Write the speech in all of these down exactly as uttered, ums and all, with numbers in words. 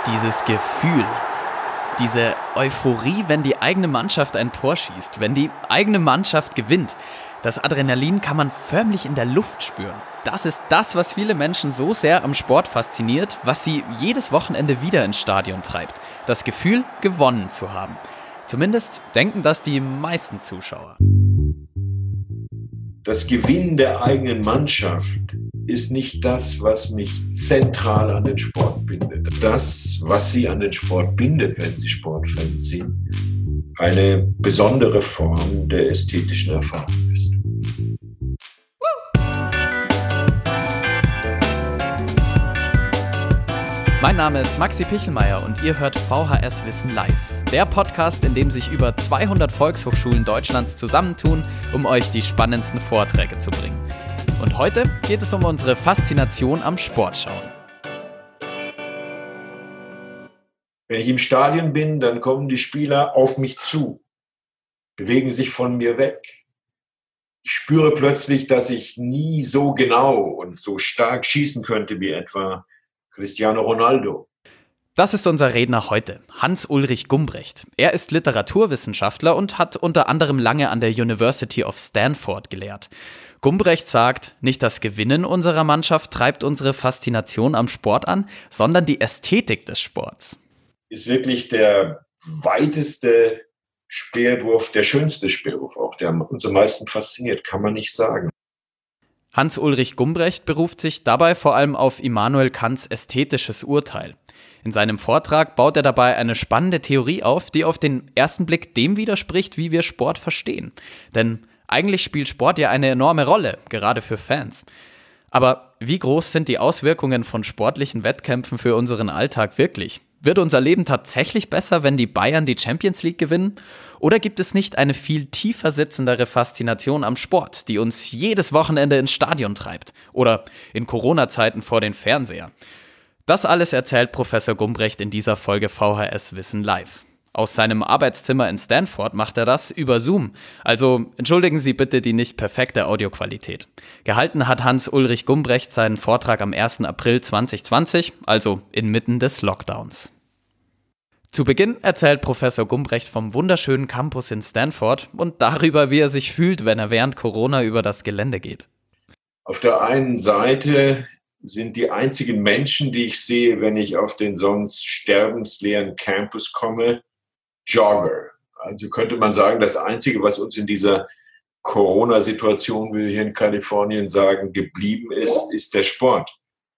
Dieses Gefühl, diese Euphorie, wenn die eigene Mannschaft ein Tor schießt, wenn die eigene Mannschaft gewinnt. Das Adrenalin kann man förmlich in der Luft spüren. Das ist das, was viele Menschen so sehr am Sport fasziniert, was sie jedes Wochenende wieder ins Stadion treibt. Das Gefühl, gewonnen zu haben. Zumindest denken das die meisten Zuschauer. Das Gewinnen der eigenen Mannschaft ist nicht das, was mich zentral an den Sport bindet. Das, was Sie an den Sport bindet, wenn Sie Sportfans sind, eine besondere Form der ästhetischen Erfahrung ist. Mein Name ist Maxi Pichelmeier und ihr hört V H S Wissen Live. Der Podcast, in dem sich über zweihundert Volkshochschulen Deutschlands zusammentun, um euch die spannendsten Vorträge zu bringen. Und heute geht es um unsere Faszination am Sportschauen. Wenn ich im Stadion bin, dann kommen die Spieler auf mich zu, bewegen sich von mir weg. Ich spüre plötzlich, dass ich nie so genau und so stark schießen könnte wie etwa Cristiano Ronaldo. Das ist unser Redner heute, Hans-Ulrich Gumbrecht. Er ist Literaturwissenschaftler und hat unter anderem lange an der University of Stanford gelehrt. Gumbrecht sagt, nicht das Gewinnen unserer Mannschaft treibt unsere Faszination am Sport an, sondern die Ästhetik des Sports. Ist wirklich der weiteste Speerwurf, der schönste Speerwurf auch, der uns am meisten fasziniert, kann man nicht sagen. Hans-Ulrich Gumbrecht beruft sich dabei vor allem auf Immanuel Kants ästhetisches Urteil. In seinem Vortrag baut er dabei eine spannende Theorie auf, die auf den ersten Blick dem widerspricht, wie wir Sport verstehen. Denn eigentlich spielt Sport ja eine enorme Rolle, gerade für Fans. Aber wie groß sind die Auswirkungen von sportlichen Wettkämpfen für unseren Alltag wirklich? Wird unser Leben tatsächlich besser, wenn die Bayern die Champions League gewinnen? Oder gibt es nicht eine viel tiefer sitzendere Faszination am Sport, die uns jedes Wochenende ins Stadion treibt? Oder in Corona-Zeiten vor den Fernseher? Das alles erzählt Professor Gumbrecht in dieser Folge V H S Wissen Live. Aus seinem Arbeitszimmer in Stanford macht er das über Zoom. Also entschuldigen Sie bitte die nicht perfekte Audioqualität. Gehalten hat Hans-Ulrich Gumbrecht seinen Vortrag am ersten April zweitausendzwanzig, also inmitten des Lockdowns. Zu Beginn erzählt Professor Gumbrecht vom wunderschönen Campus in Stanford und darüber, wie er sich fühlt, wenn er während Corona über das Gelände geht. Auf der einen Seite sind die einzigen Menschen, die ich sehe, wenn ich auf den sonst sterbensleeren Campus komme, Jogger. Also könnte man sagen, das Einzige, was uns in dieser Corona-Situation, wie wir hier in Kalifornien sagen, geblieben ist, ist der Sport.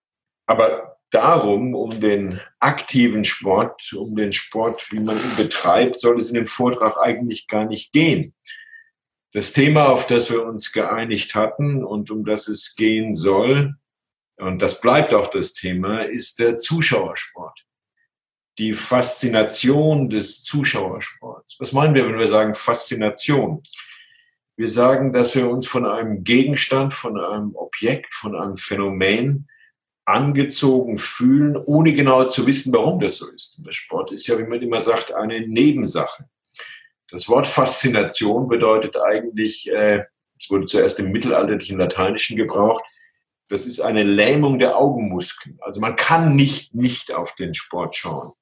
Aber darum, um den aktiven Sport, um den Sport, wie man ihn betreibt, soll es in dem Vortrag eigentlich gar nicht gehen. Das Thema, auf das wir uns geeinigt hatten und um das es gehen soll, und das bleibt auch das Thema, ist der Zuschauersport. Die Faszination des Zuschauersports. Was meinen wir, wenn wir sagen Faszination? Wir sagen, dass wir uns von einem Gegenstand, von einem Objekt, von einem Phänomen angezogen fühlen, ohne genau zu wissen, warum das so ist. Und der Sport ist ja, wie man immer sagt, eine Nebensache. Das Wort Faszination bedeutet eigentlich, äh, es wurde zuerst im mittelalterlichen Lateinischen gebraucht, das ist eine Lähmung der Augenmuskeln. Also man kann nicht nicht auf den Sport schauen.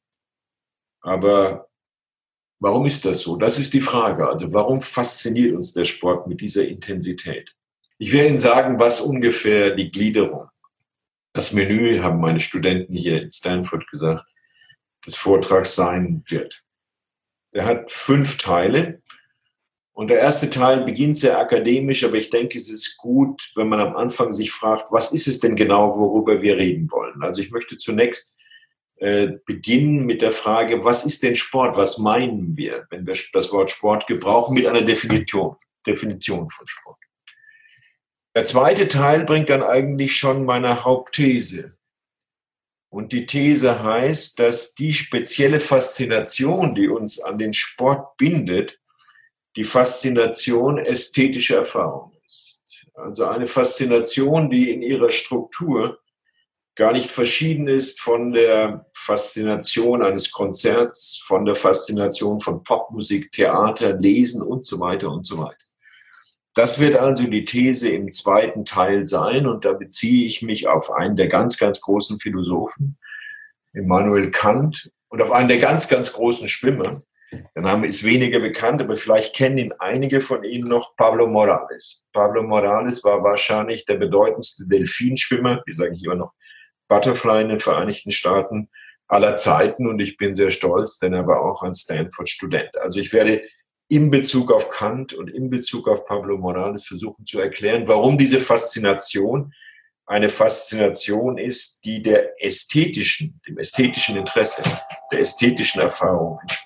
Aber warum ist das so? Das ist die Frage. Also warum fasziniert uns der Sport mit dieser Intensität? Ich werde Ihnen sagen, was ungefähr die Gliederung, das Menü, haben meine Studenten hier in Stanford gesagt, des Vortrags sein wird. Der hat fünf Teile. Und der erste Teil beginnt sehr akademisch, aber ich denke, es ist gut, wenn man am Anfang sich fragt, was ist es denn genau, worüber wir reden wollen? Also ich möchte zunächst äh, beginnen mit der Frage, was ist denn Sport? Was meinen wir, wenn wir das Wort Sport gebrauchen, mit einer Definition, Definition von Sport? Der zweite Teil bringt dann eigentlich schon meine Hauptthese. Und die These heißt, dass die spezielle Faszination, die uns an den Sport bindet, die Faszination ästhetischer Erfahrung ist. Also eine Faszination, die in ihrer Struktur gar nicht verschieden ist von der Faszination eines Konzerts, von der Faszination von Popmusik, Theater, Lesen und so weiter und so weiter. Das wird also die These im zweiten Teil sein und da beziehe ich mich auf einen der ganz, ganz großen Philosophen, Immanuel Kant und auf einen der ganz, ganz großen Schwimmer. Der Name ist weniger bekannt, aber vielleicht kennen ihn einige von Ihnen noch, Pablo Morales. Pablo Morales war wahrscheinlich der bedeutendste Delfinschwimmer, wie sage ich immer noch, Butterfly in den Vereinigten Staaten aller Zeiten, und ich bin sehr stolz, denn er war auch ein Stanford-Student. Also ich werde in Bezug auf Kant und in Bezug auf Pablo Morales versuchen zu erklären, warum diese Faszination eine Faszination ist, die der ästhetischen, dem ästhetischen Interesse, der ästhetischen Erfahrung entspricht.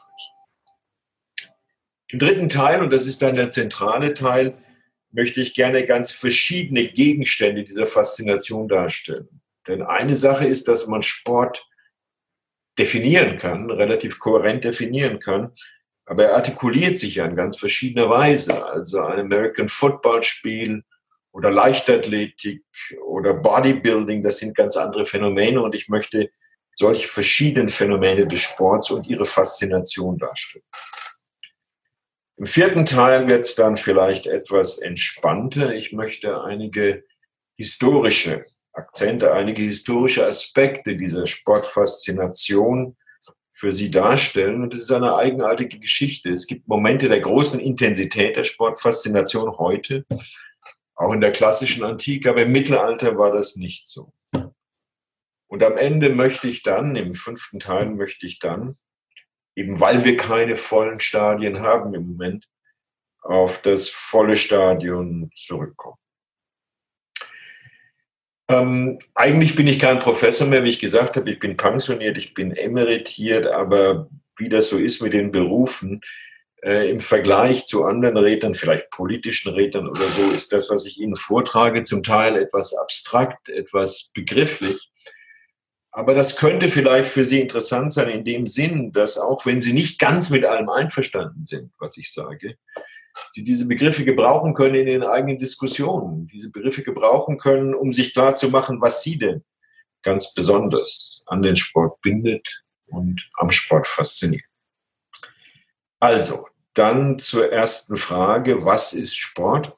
Im dritten Teil, und das ist dann der zentrale Teil, möchte ich gerne ganz verschiedene Gegenstände dieser Faszination darstellen. Denn eine Sache ist, dass man Sport definieren kann, relativ kohärent definieren kann, aber er artikuliert sich ja in ganz verschiedener Weise. Also ein American Football Spiel oder Leichtathletik oder Bodybuilding, das sind ganz andere Phänomene, und ich möchte solche verschiedenen Phänomene des Sports und ihre Faszination darstellen. Im vierten Teil wird es dann vielleicht etwas entspannter. Ich möchte einige historische Akzente, einige historische Aspekte dieser Sportfaszination für Sie darstellen. Und es ist eine eigenartige Geschichte. Es gibt Momente der großen Intensität der Sportfaszination heute, auch in der klassischen Antike, aber im Mittelalter war das nicht so. Und am Ende möchte ich dann, im fünften Teil möchte ich dann, eben weil wir keine vollen Stadien haben im Moment, auf das volle Stadion zurückkommen. Ähm, eigentlich bin ich kein Professor mehr, wie ich gesagt habe, ich bin pensioniert, ich bin emeritiert, aber wie das so ist mit den Berufen, äh, im Vergleich zu anderen Rednern, vielleicht politischen Rednern oder so, ist das, was ich Ihnen vortrage, zum Teil etwas abstrakt, etwas begrifflich. Aber das könnte vielleicht für Sie interessant sein in dem Sinn, dass auch wenn Sie nicht ganz mit allem einverstanden sind, was ich sage, Sie diese Begriffe gebrauchen können in Ihren eigenen Diskussionen, diese Begriffe gebrauchen können, um sich klarzumachen, was Sie denn ganz besonders an den Sport bindet und am Sport fasziniert. Also, dann zur ersten Frage, was ist Sport?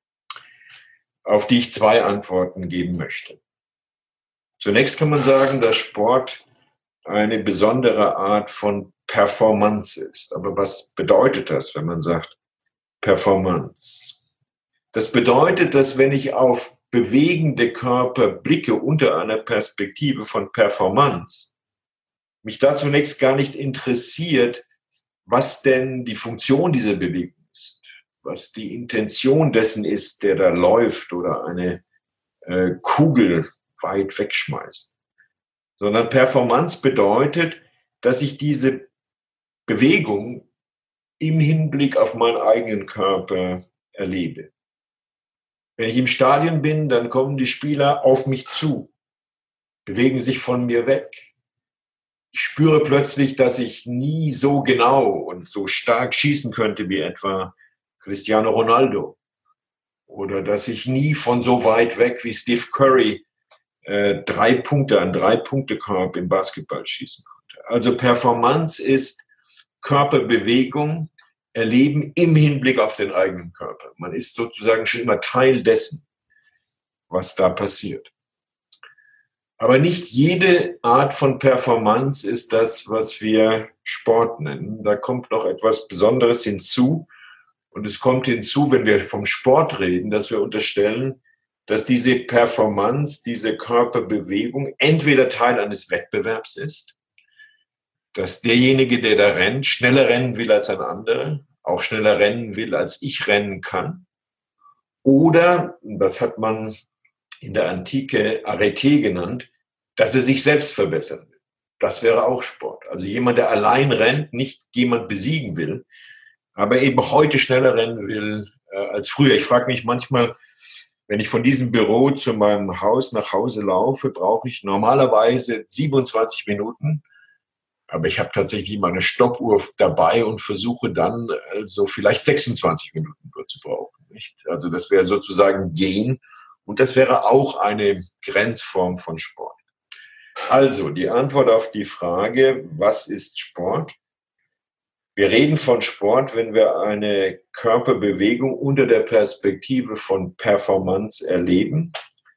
Auf die ich zwei Antworten geben möchte. Zunächst kann man sagen, dass Sport eine besondere Art von Performance ist. Aber was bedeutet das, wenn man sagt Performance? Das bedeutet, dass wenn ich auf bewegende Körper blicke unter einer Perspektive von Performance, mich da zunächst gar nicht interessiert, was denn die Funktion dieser Bewegung ist, was die Intention dessen ist, der da läuft oder eine äh, Kugel weit wegschmeißt. Sondern Performance bedeutet, dass ich diese Bewegung im Hinblick auf meinen eigenen Körper erlebe. Wenn ich im Stadion bin, dann kommen die Spieler auf mich zu, bewegen sich von mir weg. Ich spüre plötzlich, dass ich nie so genau und so stark schießen könnte wie etwa Cristiano Ronaldo. Oder dass ich nie von so weit weg wie Steve Curry äh, drei Punkte an drei Punkte-Korb im Basketball schießen konnte. Also Performance ist Körperbewegung, Erleben im Hinblick auf den eigenen Körper. Man ist sozusagen schon immer Teil dessen, was da passiert. Aber nicht jede Art von Performance ist das, was wir Sport nennen. Da kommt noch etwas Besonderes hinzu. Und es kommt hinzu, wenn wir vom Sport reden, dass wir unterstellen, dass diese Performance, diese Körperbewegung entweder Teil eines Wettbewerbs ist, dass derjenige, der da rennt, schneller rennen will als ein anderer, auch schneller rennen will, als ich rennen kann. Oder, das hat man in der Antike Arete genannt, dass er sich selbst verbessern will. Das wäre auch Sport. Also jemand, der allein rennt, nicht jemand besiegen will, aber eben heute schneller rennen will äh, als früher. Ich frage mich manchmal, wenn ich von diesem Büro zu meinem Haus nach Hause laufe, brauche ich normalerweise siebenundzwanzig Minuten. Aber ich habe tatsächlich meine Stoppuhr dabei und versuche dann also vielleicht sechsundzwanzig Minuten nur zu brauchen. Nicht? Also das wäre sozusagen Gehen und das wäre auch eine Grenzform von Sport. Also die Antwort auf die Frage, was ist Sport? Wir reden von Sport, wenn wir eine Körperbewegung unter der Perspektive von Performance erleben.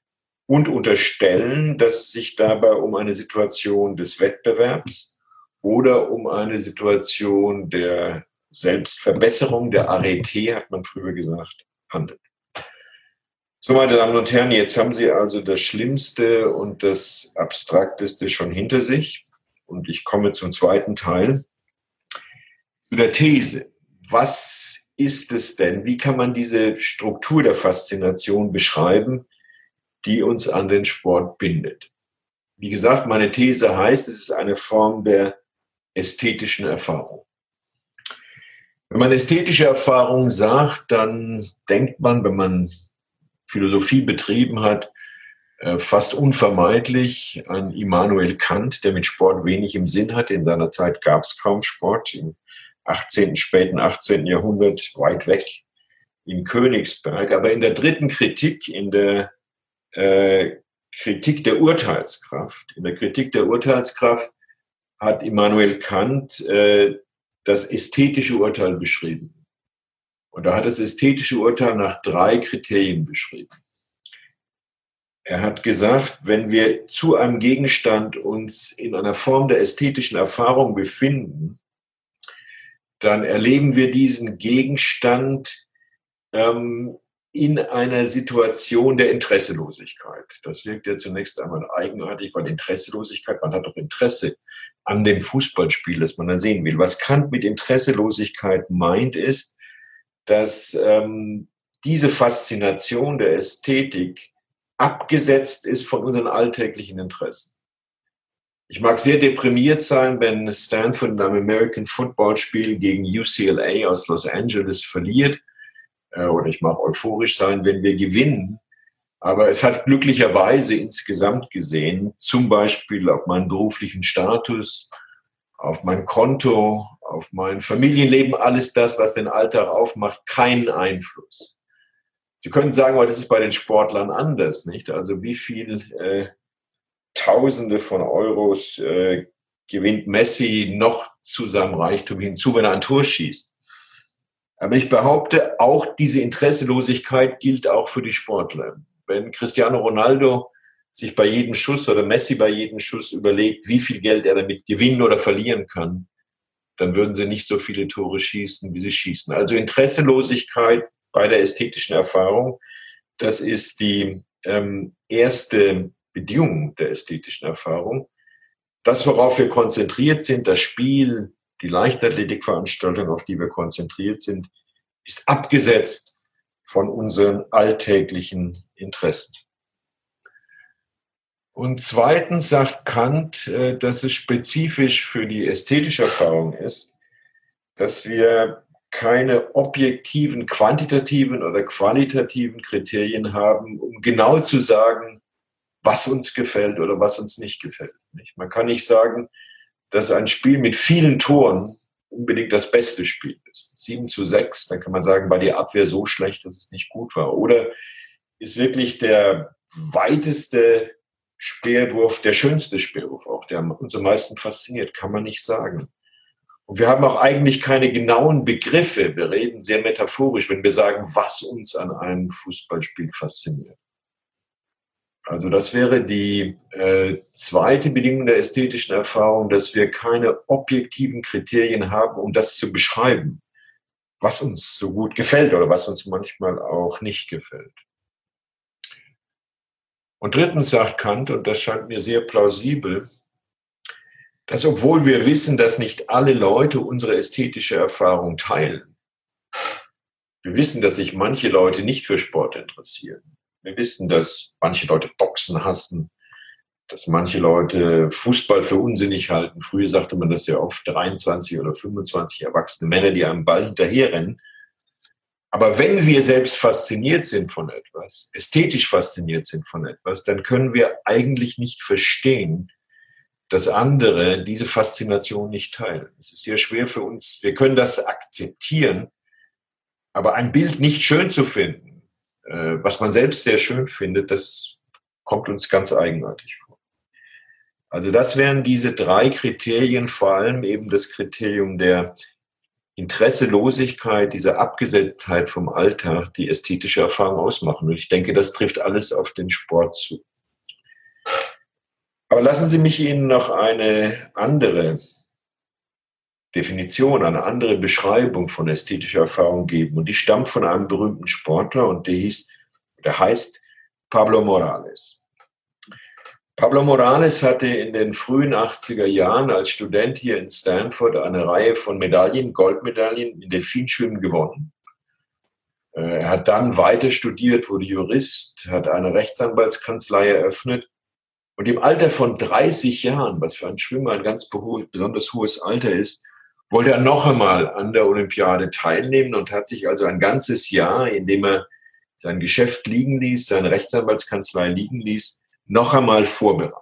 und unterstellen, dass es sich dabei um eine Situation des Wettbewerbs oder um eine Situation der Selbstverbesserung, der Arete, hat man früher gesagt, handelt. So, meine Damen und Herren, jetzt haben Sie also das Schlimmste und das Abstrakteste schon hinter sich. Und ich komme zum zweiten Teil, zu der These. Was ist es denn? Wie kann man diese Struktur der Faszination beschreiben, die uns an den Sport bindet? Wie gesagt, meine These heißt, es ist eine Form der ästhetischen Erfahrung. Wenn man ästhetische Erfahrung sagt, dann denkt man, wenn man Philosophie betrieben hat, fast unvermeidlich an Immanuel Kant, der mit Sport wenig im Sinn hatte. In seiner Zeit gab es kaum Sport. Im achtzehnten, späten achtzehnten Jahrhundert, weit weg in Königsberg. Aber in der dritten Kritik, in der äh, Kritik der Urteilskraft, in der Kritik der Urteilskraft hat Immanuel Kant äh, das ästhetische Urteil beschrieben. Und er hat das ästhetische Urteil nach drei Kriterien beschrieben. Er hat gesagt, wenn wir zu einem Gegenstand uns in einer Form der ästhetischen Erfahrung befinden, dann erleben wir diesen Gegenstand ähm, in einer Situation der Interesselosigkeit. Das wirkt ja zunächst einmal eigenartig, weil Interesselosigkeit, man hat doch Interesse an dem Fußballspiel, das man dann sehen will. Was Kant mit Interesselosigkeit meint, ist, dass ähm, diese Faszination der Ästhetik abgesetzt ist von unseren alltäglichen Interessen. Ich mag sehr deprimiert sein, wenn Stanford in einem American Football Spiel gegen U C L A aus Los Angeles verliert. Äh, oder ich mag euphorisch sein, wenn wir gewinnen. Aber es hat glücklicherweise insgesamt gesehen, zum Beispiel auf meinen beruflichen Status, auf mein Konto, auf mein Familienleben, alles das, was den Alltag aufmacht, keinen Einfluss. Sie können sagen, aber das ist bei den Sportlern anders, nicht? Also wie viel äh, Tausende von Euros äh, gewinnt Messi noch zu seinem Reichtum hinzu, wenn er ein Tor schießt? Aber ich behaupte, auch diese Interesselosigkeit gilt auch für die Sportler. Wenn Cristiano Ronaldo sich bei jedem Schuss oder Messi bei jedem Schuss überlegt, wie viel Geld er damit gewinnen oder verlieren kann, dann würden sie nicht so viele Tore schießen, wie sie schießen. Also Interesselosigkeit bei der ästhetischen Erfahrung, das ist die ähm, erste Bedingung der ästhetischen Erfahrung. Das, worauf wir konzentriert sind, das Spiel, die Leichtathletikveranstaltung, auf die wir konzentriert sind, ist abgesetzt von unseren alltäglichen Interessen. Und zweitens sagt Kant, dass es spezifisch für die ästhetische Erfahrung ist, dass wir keine objektiven, quantitativen oder qualitativen Kriterien haben, um genau zu sagen, was uns gefällt oder was uns nicht gefällt. Man kann nicht sagen, dass ein Spiel mit vielen Toren unbedingt das beste Spiel ist. sieben zu sechs, dann kann man sagen, war die Abwehr so schlecht, dass es nicht gut war. Oder ist wirklich der weiteste Speerwurf der schönste Speerwurf, auch der uns am meisten fasziniert, kann man nicht sagen. Und wir haben auch eigentlich keine genauen Begriffe. Wir reden sehr metaphorisch, wenn wir sagen, was uns an einem Fußballspiel fasziniert. Also das wäre die äh, zweite Bedingung der ästhetischen Erfahrung, dass wir keine objektiven Kriterien haben, um das zu beschreiben, was uns so gut gefällt oder was uns manchmal auch nicht gefällt. Und drittens sagt Kant, und das scheint mir sehr plausibel, dass obwohl wir wissen, dass nicht alle Leute unsere ästhetische Erfahrung teilen, wir wissen, dass sich manche Leute nicht für Sport interessieren. Wir wissen, dass manche Leute Boxen hassen, dass manche Leute Fußball für unsinnig halten. Früher sagte man das ja oft, dreiundzwanzig oder fünfundzwanzig erwachsene Männer, die einem Ball hinterherrennen. Aber wenn wir selbst fasziniert sind von etwas, ästhetisch fasziniert sind von etwas, dann können wir eigentlich nicht verstehen, dass andere diese Faszination nicht teilen. Es ist sehr schwer für uns. Wir können das akzeptieren, aber ein Bild nicht schön zu finden, was man selbst sehr schön findet, das kommt uns ganz eigenartig vor. Also das wären diese drei Kriterien, vor allem eben das Kriterium der Interesselosigkeit, dieser Abgesetztheit vom Alltag, die ästhetische Erfahrung ausmachen. Und ich denke, das trifft alles auf den Sport zu. Aber lassen Sie mich Ihnen noch eine andere Definition, eine andere Beschreibung von ästhetischer Erfahrung geben. Und die stammt von einem berühmten Sportler und der hieß, der heißt Pablo Morales. Pablo Morales hatte in den frühen achtziger Jahren als Student hier in Stanford eine Reihe von Medaillen, Goldmedaillen im Delfinschwimmen gewonnen. Er hat dann weiter studiert, wurde Jurist, hat eine Rechtsanwaltskanzlei eröffnet und im Alter von dreißig Jahren, was für einen Schwimmer ein ganz besonders hohes Alter ist, wollte er noch einmal an der Olympiade teilnehmen und hat sich also ein ganzes Jahr, in dem er sein Geschäft liegen ließ, seine Rechtsanwaltskanzlei liegen ließ, noch einmal vorbereitet.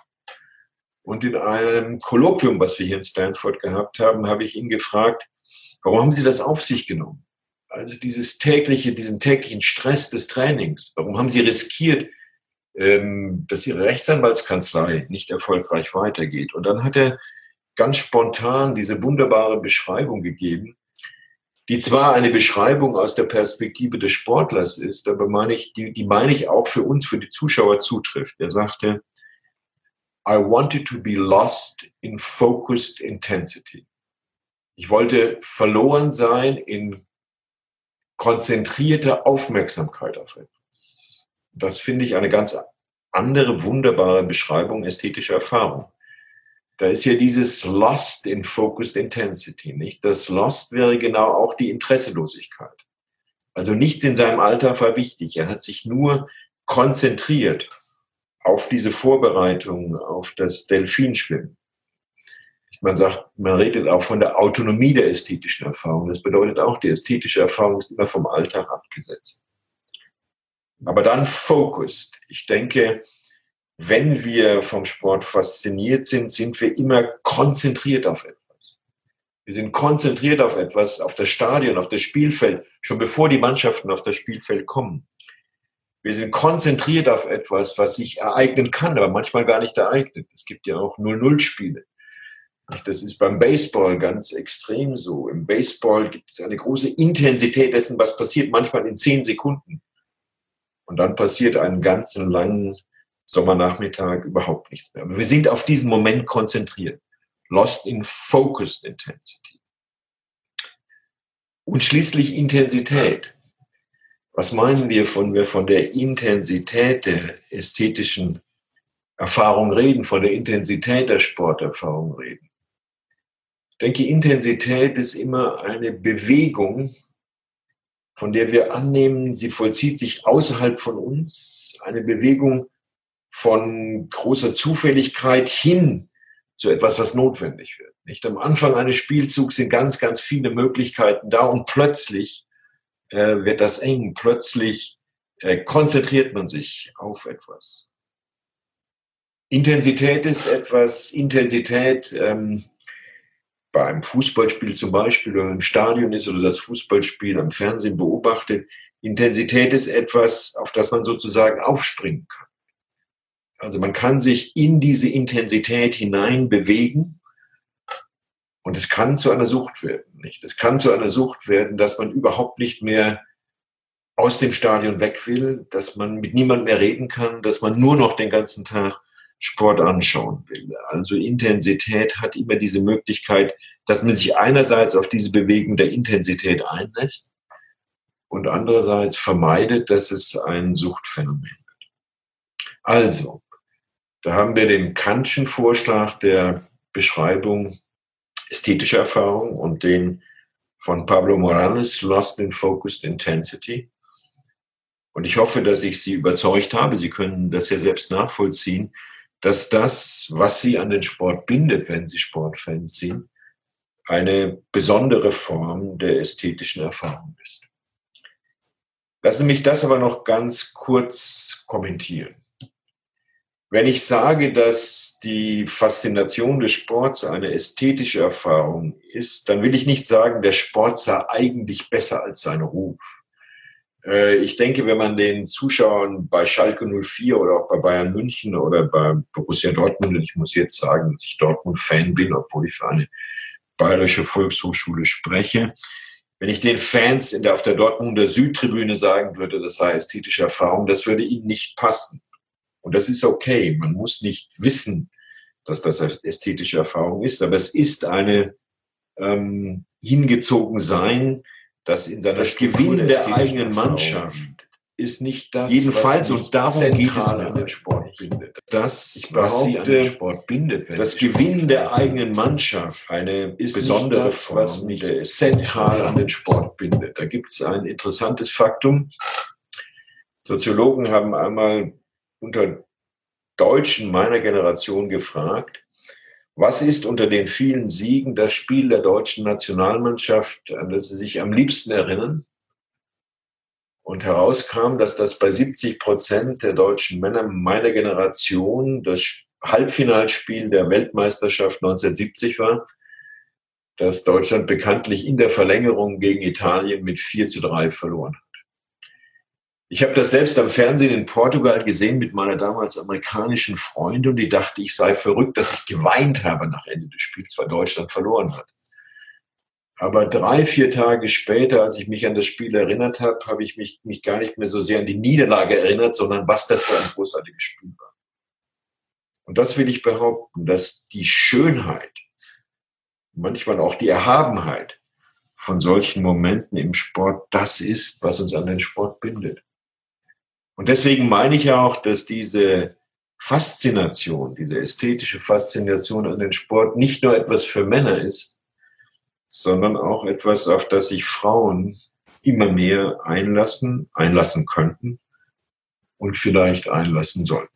Und in einem Kolloquium, was wir hier in Stanford gehabt haben, habe ich ihn gefragt, warum haben Sie das auf sich genommen? Also dieses tägliche, diesen täglichen Stress des Trainings, warum haben Sie riskiert, dass Ihre Rechtsanwaltskanzlei nicht erfolgreich weitergeht? Und dann hat er ganz spontan diese wunderbare Beschreibung gegeben, die zwar eine Beschreibung aus der Perspektive des Sportlers ist, aber meine ich, die, die meine ich auch für uns, für die Zuschauer zutrifft. Er sagte, I wanted to be lost in focused intensity. Ich wollte verloren sein in konzentrierter Aufmerksamkeit auf etwas. Das finde ich eine ganz andere, wunderbare Beschreibung ästhetischer Erfahrung. Da ist ja dieses Lost in Focused Intensity, nicht? Das Lost wäre genau auch die Interesselosigkeit. Also nichts in seinem Alltag war wichtig. Er hat sich nur konzentriert auf diese Vorbereitung, auf das Delfinschwimmen. Man sagt, man redet auch von der Autonomie der ästhetischen Erfahrung. Das bedeutet auch, die ästhetische Erfahrung ist immer vom Alltag abgesetzt. Aber dann focused. Ich denke, wenn wir vom Sport fasziniert sind, sind wir immer konzentriert auf etwas. Wir sind konzentriert auf etwas, auf das Stadion, auf das Spielfeld, schon bevor die Mannschaften auf das Spielfeld kommen. Wir sind konzentriert auf etwas, was sich ereignen kann, aber manchmal gar nicht ereignet. Es gibt ja auch null null Spiele. Das ist beim Baseball ganz extrem so. Im Baseball gibt es eine große Intensität dessen, was passiert, manchmal in zehn Sekunden. Und dann passiert einen ganzen langen Sommernachmittag überhaupt nichts mehr. Aber wir sind auf diesen Moment konzentriert. Lost in focused intensity. Und schließlich Intensität. Was meinen wir, wenn wir von der Intensität der ästhetischen Erfahrung reden, von der Intensität der Sporterfahrung reden? Ich denke, Intensität ist immer eine Bewegung, von der wir annehmen, sie vollzieht sich außerhalb von uns, eine Bewegung von großer Zufälligkeit hin zu etwas, was notwendig wird. Nicht? Am Anfang eines Spielzugs sind ganz, ganz viele Möglichkeiten da und plötzlich äh, wird das eng, plötzlich äh, konzentriert man sich auf etwas. Intensität ist etwas, Intensität ähm, bei einem Fußballspiel zum Beispiel oder im Stadion ist oder das Fußballspiel am Fernsehen beobachtet. Intensität ist etwas, auf das man sozusagen aufspringen kann. Also man kann sich in diese Intensität hinein bewegen und es kann zu einer Sucht werden. Nicht? Es kann zu einer Sucht werden, dass man überhaupt nicht mehr aus dem Stadion weg will, dass man mit niemandem mehr reden kann, dass man nur noch den ganzen Tag Sport anschauen will. Also Intensität hat immer diese Möglichkeit, dass man sich einerseits auf diese Bewegung der Intensität einlässt und andererseits vermeidet, dass es ein Suchtphänomen wird. Also, da haben wir den Kantschen Vorschlag der Beschreibung ästhetischer Erfahrung und den von Pablo Morales, Lost in Focused Intensity. Und ich hoffe, dass ich Sie überzeugt habe, Sie können das ja selbst nachvollziehen, dass das, was Sie an den Sport bindet, wenn Sie Sportfans sind, eine besondere Form der ästhetischen Erfahrung ist. Lassen Sie mich das aber noch ganz kurz kommentieren. Wenn ich sage, dass die Faszination des Sports eine ästhetische Erfahrung ist, dann will ich nicht sagen, der Sport sei eigentlich besser als sein Ruf. Ich denke, wenn man den Zuschauern bei Schalke null vier oder auch bei Bayern München oder bei Borussia Dortmund, und ich muss jetzt sagen, dass ich Dortmund-Fan bin, obwohl ich für eine bayerische Volkshochschule spreche, wenn ich den Fans in der, auf der Dortmunder Südtribüne sagen würde, das sei ästhetische Erfahrung, das würde ihnen nicht passen. Und das ist okay. Man muss nicht wissen, dass das ästhetische Erfahrung ist, aber es ist eine ähm, hingezogen sein, das in seiner das Gewinn der eigenen Erfahrung Mannschaft ist nicht das, jedenfalls, was und darum geht es an den Sport bindet. Das, ich was sie an den Sport bindet, das Gewinn der eigenen Mannschaft eine ist besondere nicht das, was mich zentral an den Sport bindet. Da gibt es ein interessantes Faktum. Soziologen haben einmal unter Deutschen meiner Generation gefragt, was ist unter den vielen Siegen das Spiel der deutschen Nationalmannschaft, an das sie sich am liebsten erinnern? Und herauskam, dass das bei siebzig Prozent der deutschen Männer meiner Generation das Halbfinalspiel der Weltmeisterschaft neunzehnhundertsiebzig war, das Deutschland bekanntlich in der Verlängerung gegen Italien mit vier zu drei verloren hat. Ich habe das selbst am Fernsehen in Portugal gesehen mit meiner damals amerikanischen Freundin und die dachte, ich sei verrückt, dass ich geweint habe nach Ende des Spiels, weil Deutschland verloren hat. Aber drei, vier Tage später, als ich mich an das Spiel erinnert habe, habe ich mich, mich gar nicht mehr so sehr an die Niederlage erinnert, sondern was das für ein großartiges Spiel war. Und das will ich behaupten, dass die Schönheit, manchmal auch die Erhabenheit von solchen Momenten im Sport das ist, was uns an den Sport bindet. Und deswegen meine ich auch, dass diese Faszination, diese ästhetische Faszination an den Sport nicht nur etwas für Männer ist, sondern auch etwas, auf das sich Frauen immer mehr einlassen, einlassen könnten und vielleicht einlassen sollten.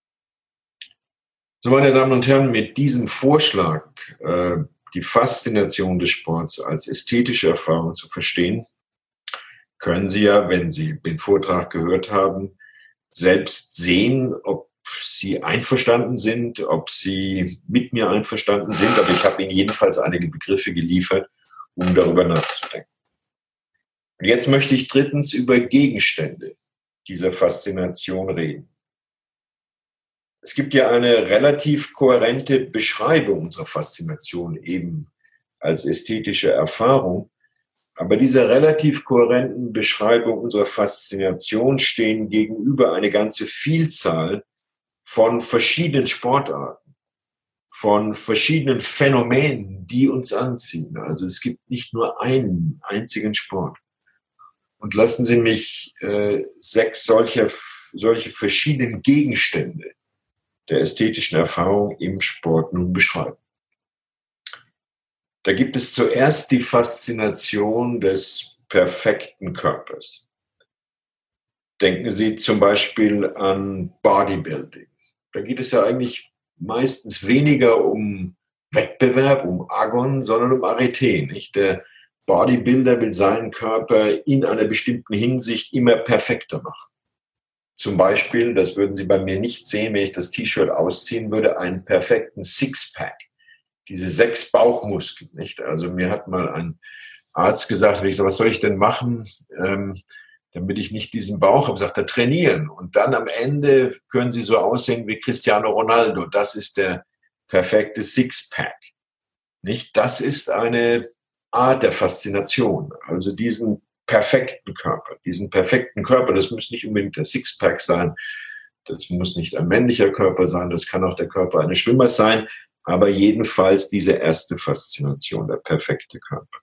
So, meine Damen und Herren, mit diesem Vorschlag, äh, die Faszination des Sports als ästhetische Erfahrung zu verstehen, können Sie ja, wenn Sie den Vortrag gehört haben, selbst sehen, ob Sie einverstanden sind, ob Sie mit mir einverstanden sind. Aber ich habe Ihnen jedenfalls einige Begriffe geliefert, um darüber nachzudenken. Und jetzt möchte ich drittens über Gegenstände dieser Faszination reden. Es gibt ja eine relativ kohärente Beschreibung unserer Faszination eben als ästhetische Erfahrung. Aber dieser relativ kohärenten Beschreibung unserer Faszination stehen gegenüber eine ganze Vielzahl von verschiedenen Sportarten, von verschiedenen Phänomenen, die uns anziehen. Also es gibt nicht nur einen einzigen Sport. Und lassen Sie mich äh, sechs solcher, solche verschiedenen Gegenstände der ästhetischen Erfahrung im Sport nun beschreiben. Da gibt es zuerst die Faszination des perfekten Körpers. Denken Sie zum Beispiel an Bodybuilding. Da geht es ja eigentlich meistens weniger um Wettbewerb, um Agon, sondern um Arete, nicht? Der Bodybuilder will seinen Körper in einer bestimmten Hinsicht immer perfekter machen. Zum Beispiel, das würden Sie bei mir nicht sehen, wenn ich das T-Shirt ausziehen würde, einen perfekten Sixpack. Diese sechs Bauchmuskeln, nicht? Also mir hat mal ein Arzt gesagt, ich sage, was soll ich denn machen, ähm, damit ich nicht diesen Bauch habe? Sagt er, trainieren. Und dann am Ende können Sie so aussehen wie Cristiano Ronaldo. Das ist der perfekte Sixpack, nicht? Das ist eine Art der Faszination. Also diesen perfekten Körper, diesen perfekten Körper, das muss nicht unbedingt der Sixpack sein, das muss nicht ein männlicher Körper sein, das kann auch der Körper eines Schwimmers sein, aber jedenfalls diese erste Faszination, der perfekte Körper.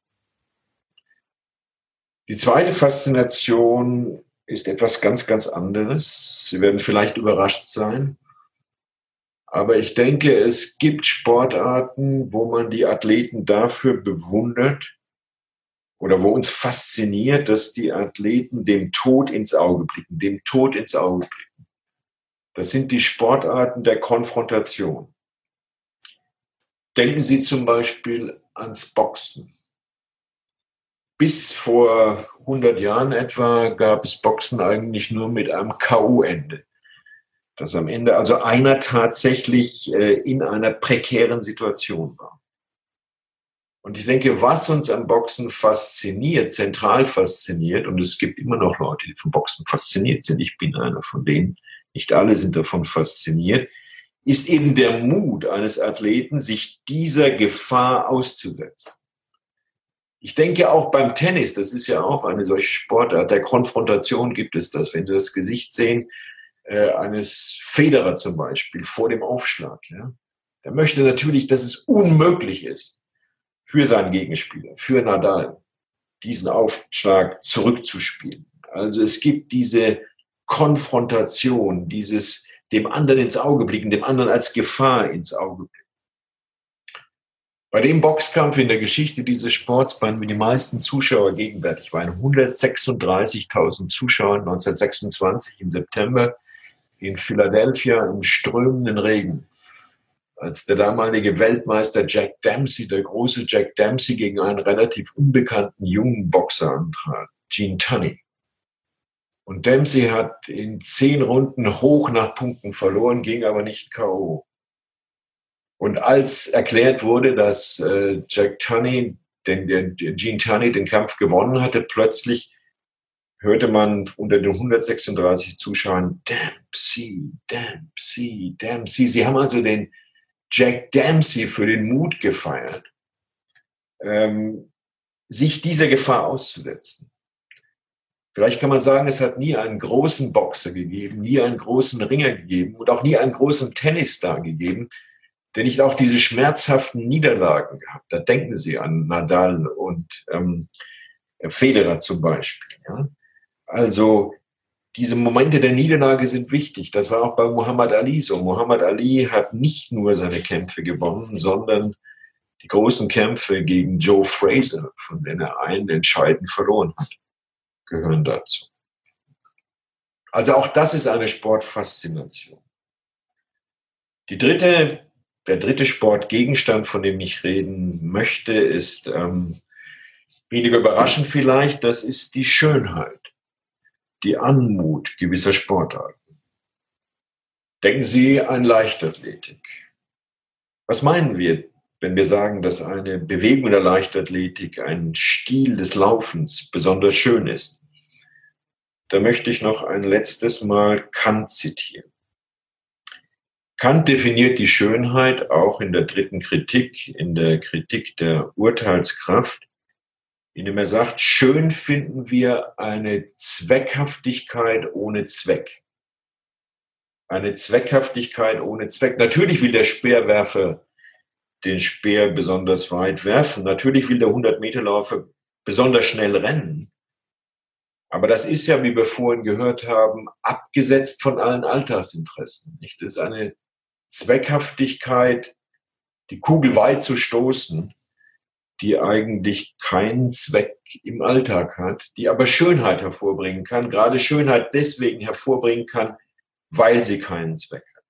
Die zweite Faszination ist etwas ganz, ganz anderes. Sie werden vielleicht überrascht sein, aber ich denke, es gibt Sportarten, wo man die Athleten dafür bewundert oder wo uns fasziniert, dass die Athleten dem Tod ins Auge blicken, dem Tod ins Auge blicken. Das sind die Sportarten der Konfrontation. Denken Sie zum Beispiel ans Boxen. Bis vor hundert Jahren etwa gab es Boxen eigentlich nur mit einem K O-Ende. Dass am Ende also einer tatsächlich in einer prekären Situation war. Und ich denke, was uns am Boxen fasziniert, zentral fasziniert, und es gibt immer noch Leute, die vom Boxen fasziniert sind, ich bin einer von denen, nicht alle sind davon fasziniert, ist eben der Mut eines Athleten, sich dieser Gefahr auszusetzen. Ich denke auch beim Tennis, das ist ja auch eine solche Sportart, der Konfrontation gibt es das, wenn Sie das Gesicht sehen, äh, eines Federer zum Beispiel vor dem Aufschlag. Ja? Der möchte natürlich, dass es unmöglich ist für seinen Gegenspieler, für Nadal, diesen Aufschlag zurückzuspielen. Also es gibt diese Konfrontation, dieses dem anderen ins Auge blicken, dem anderen als Gefahr ins Auge blicken. Bei dem Boxkampf in der Geschichte dieses Sports, bei dem die meisten Zuschauer gegenwärtig waren, hundertsechsunddreißigtausend Zuschauer neunzehnhundertsechsundzwanzig im September in Philadelphia im strömenden Regen, als der damalige Weltmeister Jack Dempsey, der große Jack Dempsey, gegen einen relativ unbekannten jungen Boxer antrat, Gene Tunney. Und Dempsey hat in zehn Runden hoch nach Punkten verloren, ging aber nicht K O. Und als erklärt wurde, dass äh, Jack Tunney, den, der, Gene Tunney den Kampf gewonnen hatte, plötzlich hörte man unter den hundertsechsunddreißig Zuschauern Dempsey, Dempsey, Dempsey. Sie haben also den Jack Dempsey für den Mut gefeiert, ähm, sich dieser Gefahr auszusetzen. Vielleicht kann man sagen, es hat nie einen großen Boxer gegeben, nie einen großen Ringer gegeben und auch nie einen großen Tennisstar gegeben, der nicht auch diese schmerzhaften Niederlagen gehabt hat. Denken Sie an Nadal und ähm, Federer zum Beispiel. Ja? Also diese Momente der Niederlage sind wichtig. Das war auch bei Muhammad Ali so. Muhammad Ali hat nicht nur seine Kämpfe gewonnen, sondern die großen Kämpfe gegen Joe Frazier, von denen er einen entscheidend verloren hat, gehören dazu. Also auch das ist eine Sportfaszination. Die dritte, der dritte Sportgegenstand, von dem ich reden möchte, ist ähm, weniger überraschend vielleicht, das ist die Schönheit, die Anmut gewisser Sportarten. Denken Sie an Leichtathletik. Was meinen wir, wenn wir sagen, dass eine Bewegung der Leichtathletik, ein Stil des Laufens besonders schön ist? Da möchte ich noch ein letztes Mal Kant zitieren. Kant definiert die Schönheit auch in der dritten Kritik, in der Kritik der Urteilskraft, indem er sagt, schön finden wir eine Zweckhaftigkeit ohne Zweck. Eine Zweckhaftigkeit ohne Zweck. Natürlich will der Speerwerfer den Speer besonders weit werfen. Natürlich will der hundert-Meter-Läufer besonders schnell rennen. Aber das ist ja, wie wir vorhin gehört haben, abgesetzt von allen Alltagsinteressen. Nicht? Das ist eine Zweckhaftigkeit, die Kugel weit zu stoßen, die eigentlich keinen Zweck im Alltag hat, die aber Schönheit hervorbringen kann, gerade Schönheit deswegen hervorbringen kann, weil sie keinen Zweck hat.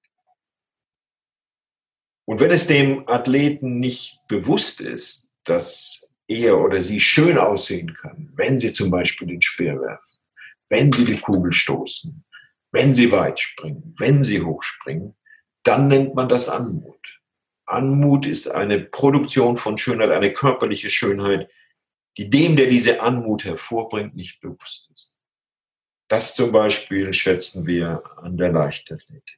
Und wenn es dem Athleten nicht bewusst ist, dass er oder sie schön aussehen kann, wenn sie zum Beispiel den Speer werfen, wenn sie die Kugel stoßen, wenn sie weit springen, wenn sie hochspringen, dann nennt man das Anmut. Anmut ist eine Produktion von Schönheit, eine körperliche Schönheit, die dem, der diese Anmut hervorbringt, nicht bewusst ist. Das zum Beispiel schätzen wir an der Leichtathletik.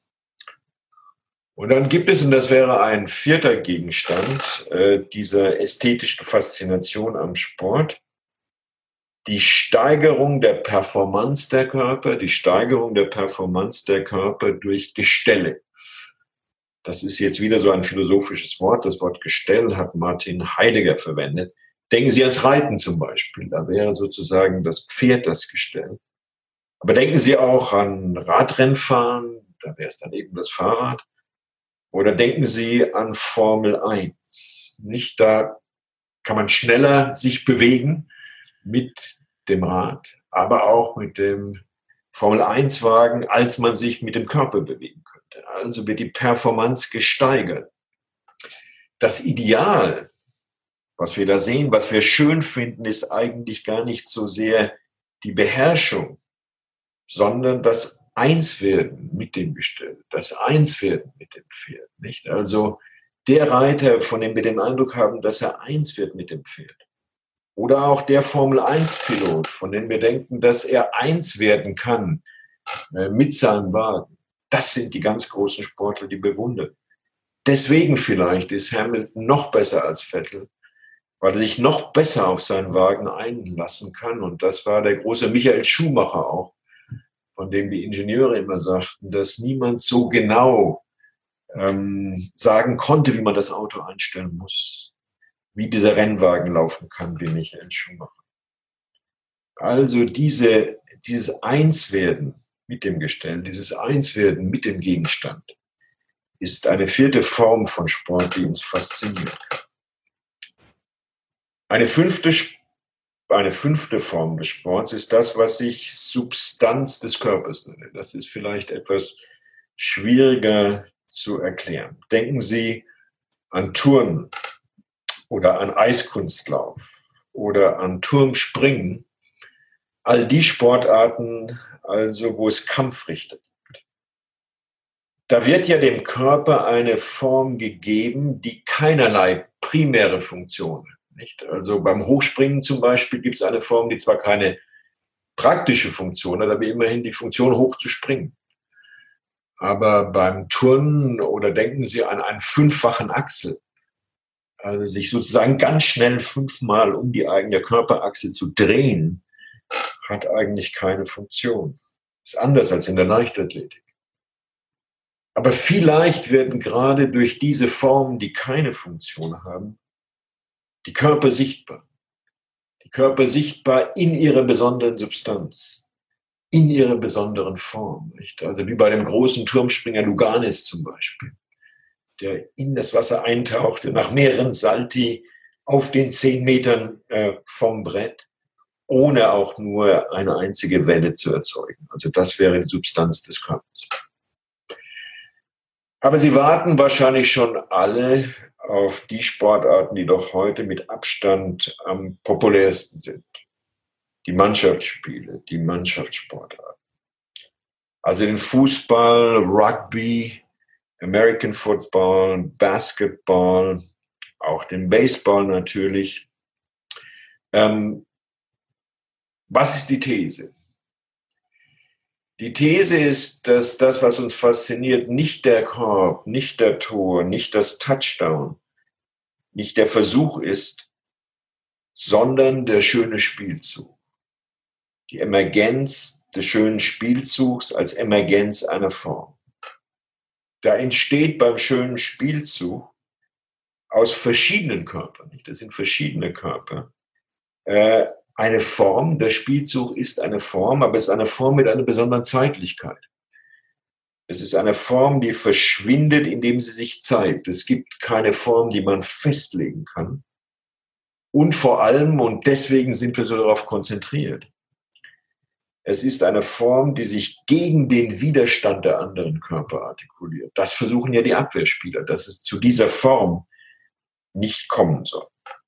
Und dann gibt es, und das wäre ein vierter Gegenstand äh, dieser ästhetischen Faszination am Sport, die Steigerung der Performance der Körper, die Steigerung der Performance der Körper durch Gestelle. Das ist jetzt wieder so ein philosophisches Wort. Das Wort Gestell hat Martin Heidegger verwendet. Denken Sie ans Reiten zum Beispiel. Da wäre sozusagen das Pferd das Gestell. Aber denken Sie auch an Radrennfahren. Da wäre es dann eben das Fahrrad. Oder denken Sie an Formel eins. Nicht, da kann man schneller sich bewegen mit dem Rad, aber auch mit dem Formel eins Wagen, als man sich mit dem Körper bewegen könnte. Also wird die Performance gesteigert. Das Ideal, was wir da sehen, was wir schön finden, ist eigentlich gar nicht so sehr die Beherrschung, sondern das Einswerden mit dem Gestell, das Einswerden mit dem Pferd. Nicht? Also der Reiter, von dem wir den Eindruck haben, dass er eins wird mit dem Pferd. Oder auch der Formel eins Pilot, von dem wir denken, dass er eins werden kann äh, mit seinem Wagen. Das sind die ganz großen Sportler, die bewundern. Deswegen vielleicht ist Hamilton noch besser als Vettel, weil er sich noch besser auf seinen Wagen einlassen kann. Und das war der große Michael Schumacher auch, von dem die Ingenieure immer sagten, dass niemand so genau ähm, sagen konnte, wie man das Auto einstellen muss, wie dieser Rennwagen laufen kann, wie Michael Schumacher. Also diese, dieses Einswerden mit dem Gestell, dieses Einswerden mit dem Gegenstand ist eine vierte Form von Sport, die uns fasziniert. Eine fünfte, eine fünfte Form des Sports ist das, was ich Substanz des Körpers nenne. Das ist vielleicht etwas schwieriger zu erklären. Denken Sie an Turnen oder an Eiskunstlauf oder an Turmspringen. All die Sportarten, also wo es Kampfrichter gibt. Da wird ja dem Körper eine Form gegeben, die keinerlei primäre Funktion hat. Nicht? Also beim Hochspringen zum Beispiel gibt es eine Form, die zwar keine praktische Funktion hat, aber immerhin die Funktion, hoch zu springen. Aber beim Turnen oder denken Sie an einen fünffachen Axel, also sich sozusagen ganz schnell fünfmal um die eigene Körperachse zu drehen, hat eigentlich keine Funktion. Ist anders als in der Leichtathletik. Aber vielleicht werden gerade durch diese Formen, die keine Funktion haben, die Körper sichtbar. Die Körper sichtbar in ihrer besonderen Substanz, in ihrer besonderen Form. Nicht? Also wie bei dem großen Turmspringer Luganis zum Beispiel, der in das Wasser eintauchte, nach mehreren Salti auf den zehn Metern äh, vom Brett, ohne auch nur eine einzige Welle zu erzeugen. Also das wäre die Substanz des Körpers. Aber Sie warten wahrscheinlich schon alle auf die Sportarten, die doch heute mit Abstand am populärsten sind. Die Mannschaftsspiele, die Mannschaftssportarten. Also den Fußball, Rugby, American Football, Basketball, auch den Baseball natürlich. Ähm, was ist die These? Die These ist, dass das, was uns fasziniert, nicht der Korb, nicht der Tor, nicht das Touchdown, nicht der Versuch ist, sondern der schöne Spielzug. Die Emergenz des schönen Spielzugs als Emergenz einer Form. Da entsteht beim schönen Spielzug aus verschiedenen Körpern, das sind verschiedene Körper, äh, eine Form. Der Spielzug ist eine Form, aber es ist eine Form mit einer besonderen Zeitlichkeit. Es ist eine Form, die verschwindet, indem sie sich zeigt. Es gibt keine Form, die man festlegen kann. Und vor allem, und deswegen sind wir so darauf konzentriert, es ist eine Form, die sich gegen den Widerstand der anderen Körper artikuliert. Das versuchen ja die Abwehrspieler, dass es zu dieser Form nicht kommen soll.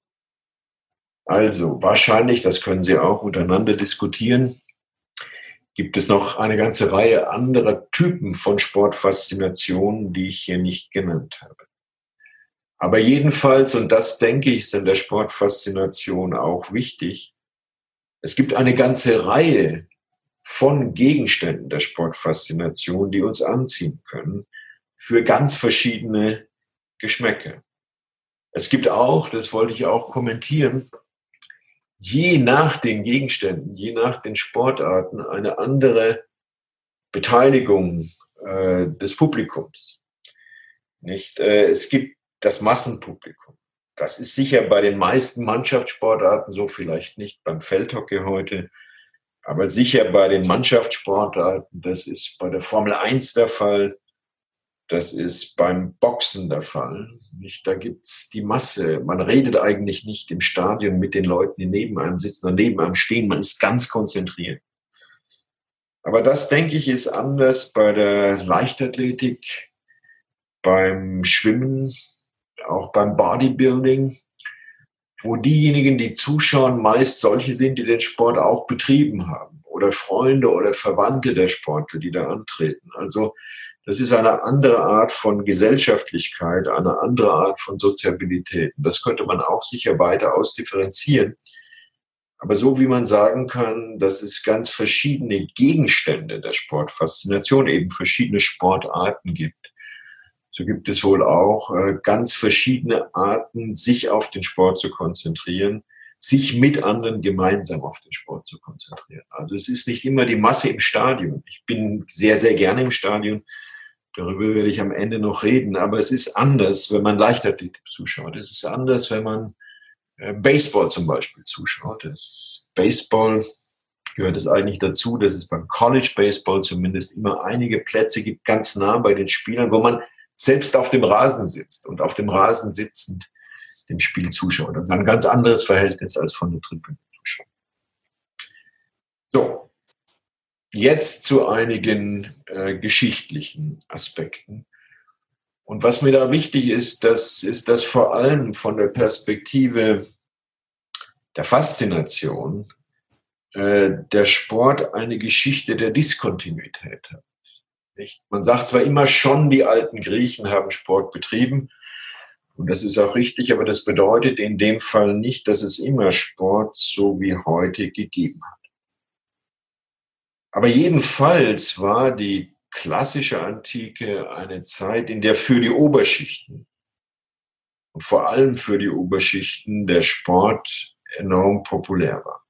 Also wahrscheinlich, das können Sie auch untereinander diskutieren, gibt es noch eine ganze Reihe anderer Typen von Sportfaszinationen, die ich hier nicht genannt habe. Aber jedenfalls, und das denke ich, ist in der Sportfaszination auch wichtig, es gibt eine ganze Reihe von Gegenständen der Sportfaszination, die uns anziehen können, für ganz verschiedene Geschmäcker. Es gibt auch, das wollte ich auch kommentieren, je nach den Gegenständen, je nach den Sportarten eine andere Beteiligung äh, des Publikums. Nicht? Äh, es gibt das Massenpublikum. Das ist sicher bei den meisten Mannschaftssportarten so, vielleicht nicht beim Feldhockey heute, aber sicher bei den Mannschaftssportarten. Das ist bei der Formel eins der Fall. Das ist beim Boxen der Fall. Nicht? Da gibt's die Masse. Man redet eigentlich nicht im Stadion mit den Leuten, die neben einem sitzen oder neben einem stehen. Man ist ganz konzentriert. Aber das, denke ich, ist anders bei der Leichtathletik, beim Schwimmen, auch beim Bodybuilding, wo diejenigen, die zuschauen, meist solche sind, die den Sport auch betrieben haben oder Freunde oder Verwandte der Sportler, die da antreten. Also das ist eine andere Art von Gesellschaftlichkeit, eine andere Art von Soziabilität. Das könnte man auch sicher weiter ausdifferenzieren. Aber so wie man sagen kann, dass es ganz verschiedene Gegenstände der Sportfaszination, eben verschiedene Sportarten gibt, so gibt es wohl auch äh, ganz verschiedene Arten, sich auf den Sport zu konzentrieren, sich mit anderen gemeinsam auf den Sport zu konzentrieren. Also es ist nicht immer die Masse im Stadion. Ich bin sehr, sehr gerne im Stadion. Darüber werde ich am Ende noch reden. Aber es ist anders, wenn man Leichtathletik zuschaut. Es ist anders, wenn man Baseball zum Beispiel zuschaut. Das Baseball gehört es eigentlich dazu, dass es beim College Baseball zumindest immer einige Plätze gibt, ganz nah bei den Spielern, wo man selbst auf dem Rasen sitzt und auf dem Rasen sitzend dem Spiel zuschaut. Also ein ganz anderes Verhältnis als von der Tribüne zuschauen. So, jetzt zu einigen äh, geschichtlichen Aspekten. Und was mir da wichtig ist, das ist, dass vor allem von der Perspektive der Faszination äh, der Sport eine Geschichte der Diskontinuität hat. Nicht? Man sagt zwar immer schon, die alten Griechen haben Sport betrieben, und das ist auch richtig, aber das bedeutet in dem Fall nicht, dass es immer Sport so wie heute gegeben hat. Aber jedenfalls war die klassische Antike eine Zeit, in der für die Oberschichten und vor allem für die Oberschichten der Sport enorm populär war.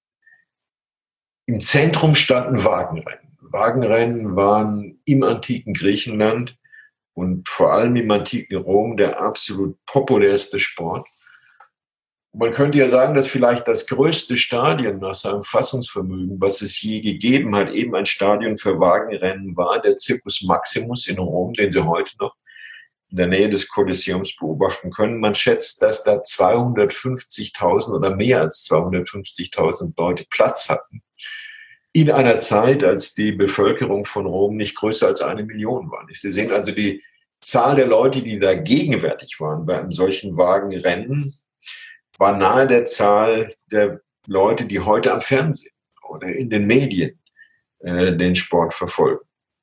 Im Zentrum standen Wagenrennen. Wagenrennen waren im antiken Griechenland und vor allem im antiken Rom der absolut populärste Sport. Man könnte ja sagen, dass vielleicht das größte Stadion nach seinem Fassungsvermögen, was es je gegeben hat, eben ein Stadion für Wagenrennen war, der Circus Maximus in Rom, den Sie heute noch in der Nähe des Kolosseums beobachten können. Man schätzt, dass da zweihundertfünfzigtausend oder mehr als zweihundertfünfzigtausend Leute Platz hatten. In einer Zeit, als die Bevölkerung von Rom nicht größer als eine Million war. Sie sehen also die Zahl der Leute, die da gegenwärtig waren bei einem solchen Wagenrennen, war nahe der Zahl der Leute, die heute am Fernsehen oder in den Medien äh, den Sport verfolgen.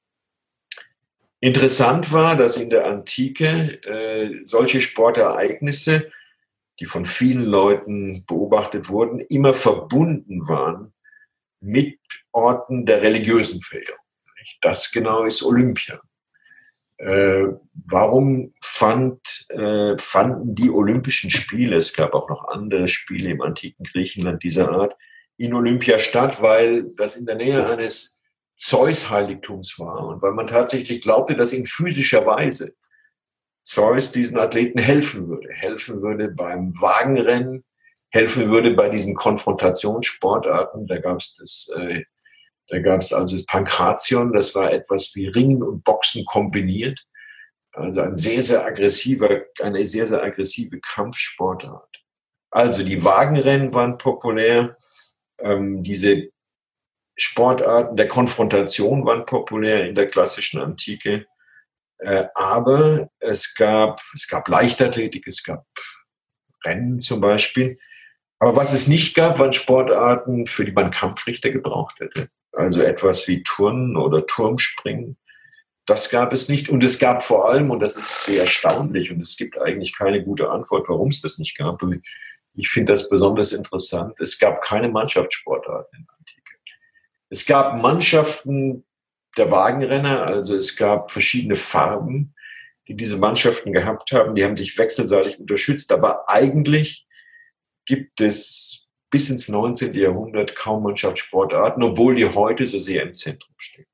Interessant war, dass in der Antike äh, solche Sportereignisse, die von vielen Leuten beobachtet wurden, immer verbunden waren mit Orten der religiösen Verehrung. Das genau ist Olympia. Äh, warum fand, äh, fanden die Olympischen Spiele, es gab auch noch andere Spiele im antiken Griechenland dieser Art, in Olympia statt? Weil das in der Nähe eines Zeus-Heiligtums war und weil man tatsächlich glaubte, dass in physischer Weise Zeus diesen Athleten helfen würde. Helfen würde beim Wagenrennen, helfen würde bei diesen Konfrontationssportarten. Da gab es das, äh, da gab es also das Pankration, das war etwas wie Ringen und Boxen kombiniert. Also ein sehr, sehr aggressiver, eine sehr, sehr aggressive Kampfsportart. Also die Wagenrennen waren populär, ähm, diese Sportarten der Konfrontation waren populär in der klassischen Antike. Äh, aber es gab, es gab Leichtathletik, es gab Rennen zum Beispiel. Aber was es nicht gab, waren Sportarten, für die man Kampfrichter gebraucht hätte. Also etwas wie Turnen oder Turmspringen. Das gab es nicht. Und es gab vor allem, und das ist sehr erstaunlich, und es gibt eigentlich keine gute Antwort, warum es das nicht gab. Und ich finde das besonders interessant. Es gab keine Mannschaftssportarten in der Antike. Es gab Mannschaften der Wagenrenner, also es gab verschiedene Farben, die diese Mannschaften gehabt haben. Die haben sich wechselseitig unterstützt. Aber eigentlich gibt es bis ins neunzehnten Jahrhundert kaum Mannschaftssportarten, obwohl die heute so sehr im Zentrum stehen.